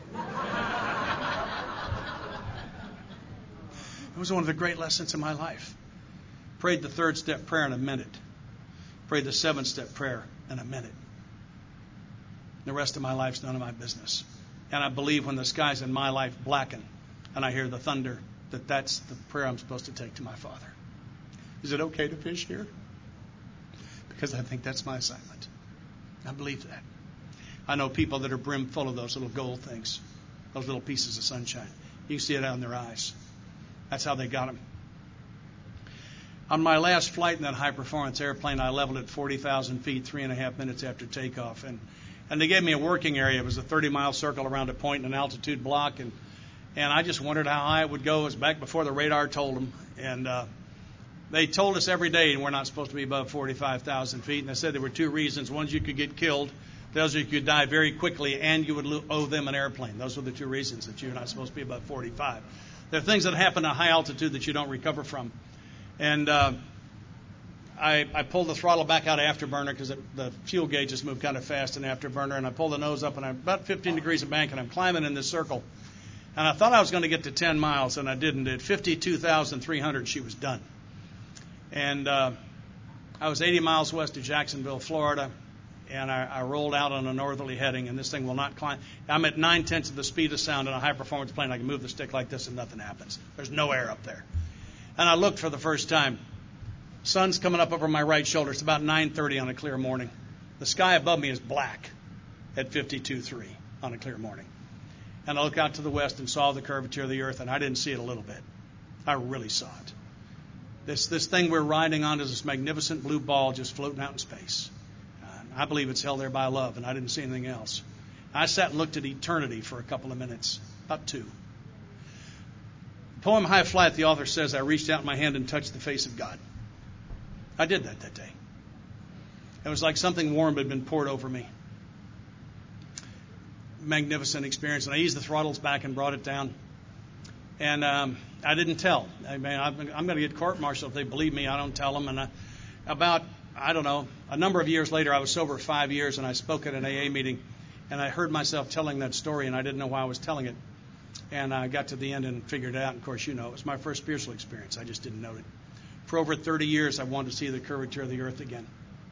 It was one of the great lessons of my life. Prayed the third step prayer in a minute. Prayed the seventh step prayer in a minute. The rest of my life's none of my business. And I believe when the skies in my life blacken and I hear the thunder, that that's the prayer I'm supposed to take to my Father. Is it okay to fish here? Because I think that's my assignment. I believe that. I know people that are brim full of those little gold things, those little pieces of sunshine. You can see it out in their eyes. That's how they got them. On my last flight in that high-performance airplane, I leveled at forty thousand feet, three and a half minutes after takeoff. And, and they gave me a working area. It was a thirty-mile circle around a point in an altitude block. And, and I just wondered how high it would go. It was back before the radar told them. And uh, they told us every day we're not supposed to be above forty-five thousand feet. And they said there were two reasons. One is you could get killed. The other is you could die very quickly, and you would owe them an airplane. Those were the two reasons that you're not supposed to be above forty-five. There are things that happen at high altitude that you don't recover from. And uh, I, I pulled the throttle back out of afterburner because the fuel gauges move kind of fast in afterburner. And I pulled the nose up, and I'm about fifteen degrees of bank, and I'm climbing in this circle. And I thought I was going to get to ten miles, and I didn't. At fifty-two thousand three hundred, she was done. And uh, I was eighty miles west of Jacksonville, Florida. And I, I rolled out on a northerly heading, and this thing will not climb. I'm at nine-tenths of the speed of sound in a high-performance plane. I can move the stick like this, and nothing happens. There's no air up there. And I looked for the first time. Sun's coming up over my right shoulder. It's about nine thirty on a clear morning. The sky above me is black at fifty-two three on a clear morning. And I looked out to the west and saw the curvature of the earth, and I didn't see it a little bit. I really saw it. This, this thing we're riding on is this magnificent blue ball just floating out in space. I believe it's held there by love, and I didn't see anything else. I sat and looked at eternity for a couple of minutes, about two. The poem High Flight, the author says, I reached out my hand and touched the face of God. I did that that day. It was like something warm had been poured over me. Magnificent experience. And I eased the throttles back and brought it down. And um, I didn't tell. I mean, I'm, I'm going to get court-martialed if they believe me. I don't tell them. And I, about I don't know, a number of years later, I was sober five years, and I spoke at an A A meeting, and I heard myself telling that story, and I didn't know why I was telling it. And I got to the end and figured it out. And of course, you know, it was my first spiritual experience. I just didn't know it. For over thirty years, I wanted to see the curvature of the earth again.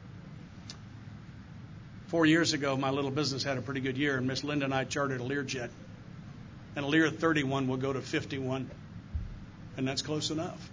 Four years ago, my little business had a pretty good year, and Miss Linda and I chartered a Learjet. And a Lear thirty-one will go to fifty-one, and that's close enough.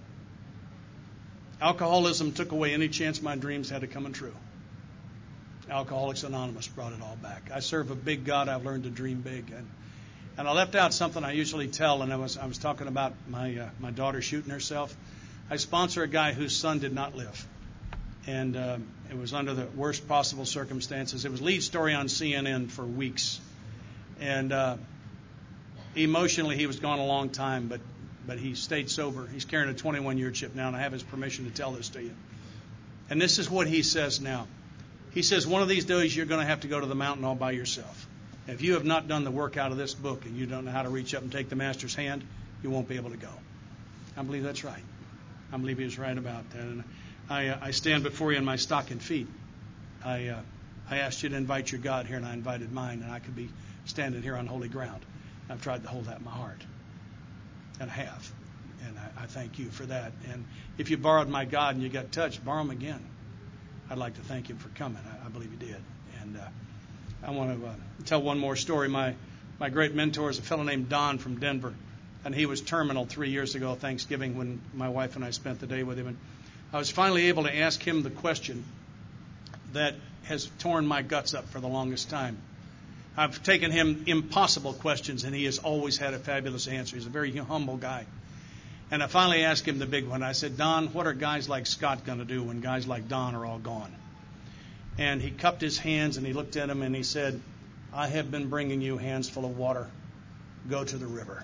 Alcoholism took away any chance my dreams had of coming true. Alcoholics Anonymous brought it all back. I serve a big God. I've learned to dream big. And, and I left out something I usually tell, and I was I was talking about my uh, my daughter shooting herself. I sponsor a guy whose son did not live. And um, it was under the worst possible circumstances. It was lead story on C N N for weeks. And uh, emotionally, he was gone a long time, but, but he stayed sober. He's carrying a twenty-one-year chip now, and I have his permission to tell this to you. And this is what he says now. He says, one of these days you're going to have to go to the mountain all by yourself. If you have not done the work out of this book and you don't know how to reach up and take the Master's hand, you won't be able to go. I believe that's right. I believe he was right about that. And I, uh, I stand before you in my stocking feet. I uh, I asked you to invite your God here, and I invited mine, and I could be standing here on holy ground. I've tried to hold that in my heart, and I have. And I, I thank you for that. And if you borrowed my God and you got touched, borrow him again. I'd like to thank him for coming. I, I believe he did. And uh, I want to uh, tell one more story. My, my great mentor is a fellow named Don from Denver, and he was terminal three years ago, Thanksgiving, when my wife and I spent the day with him. And I was finally able to ask him the question that has torn my guts up for the longest time. I've taken him impossible questions, and he has always had a fabulous answer. He's a very humble guy. And I finally asked him the big one. I said, Don, what are guys like Scott going to do when guys like Don are all gone? And he cupped his hands, and he looked at him, and he said, I have been bringing you hands full of water. Go to the river.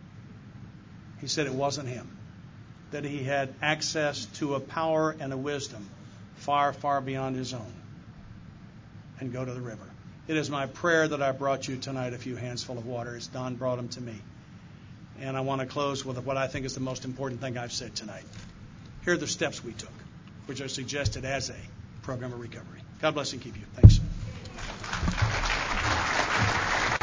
He said it wasn't him, that he had access to a power and a wisdom far, far beyond his own. And go to the river. It is my prayer that I brought you tonight a few hands full of water as Don brought them to me. And I want to close with what I think is the most important thing I've said tonight. Here are the steps we took, which are suggested as a program of recovery. God bless and keep you. Thanks.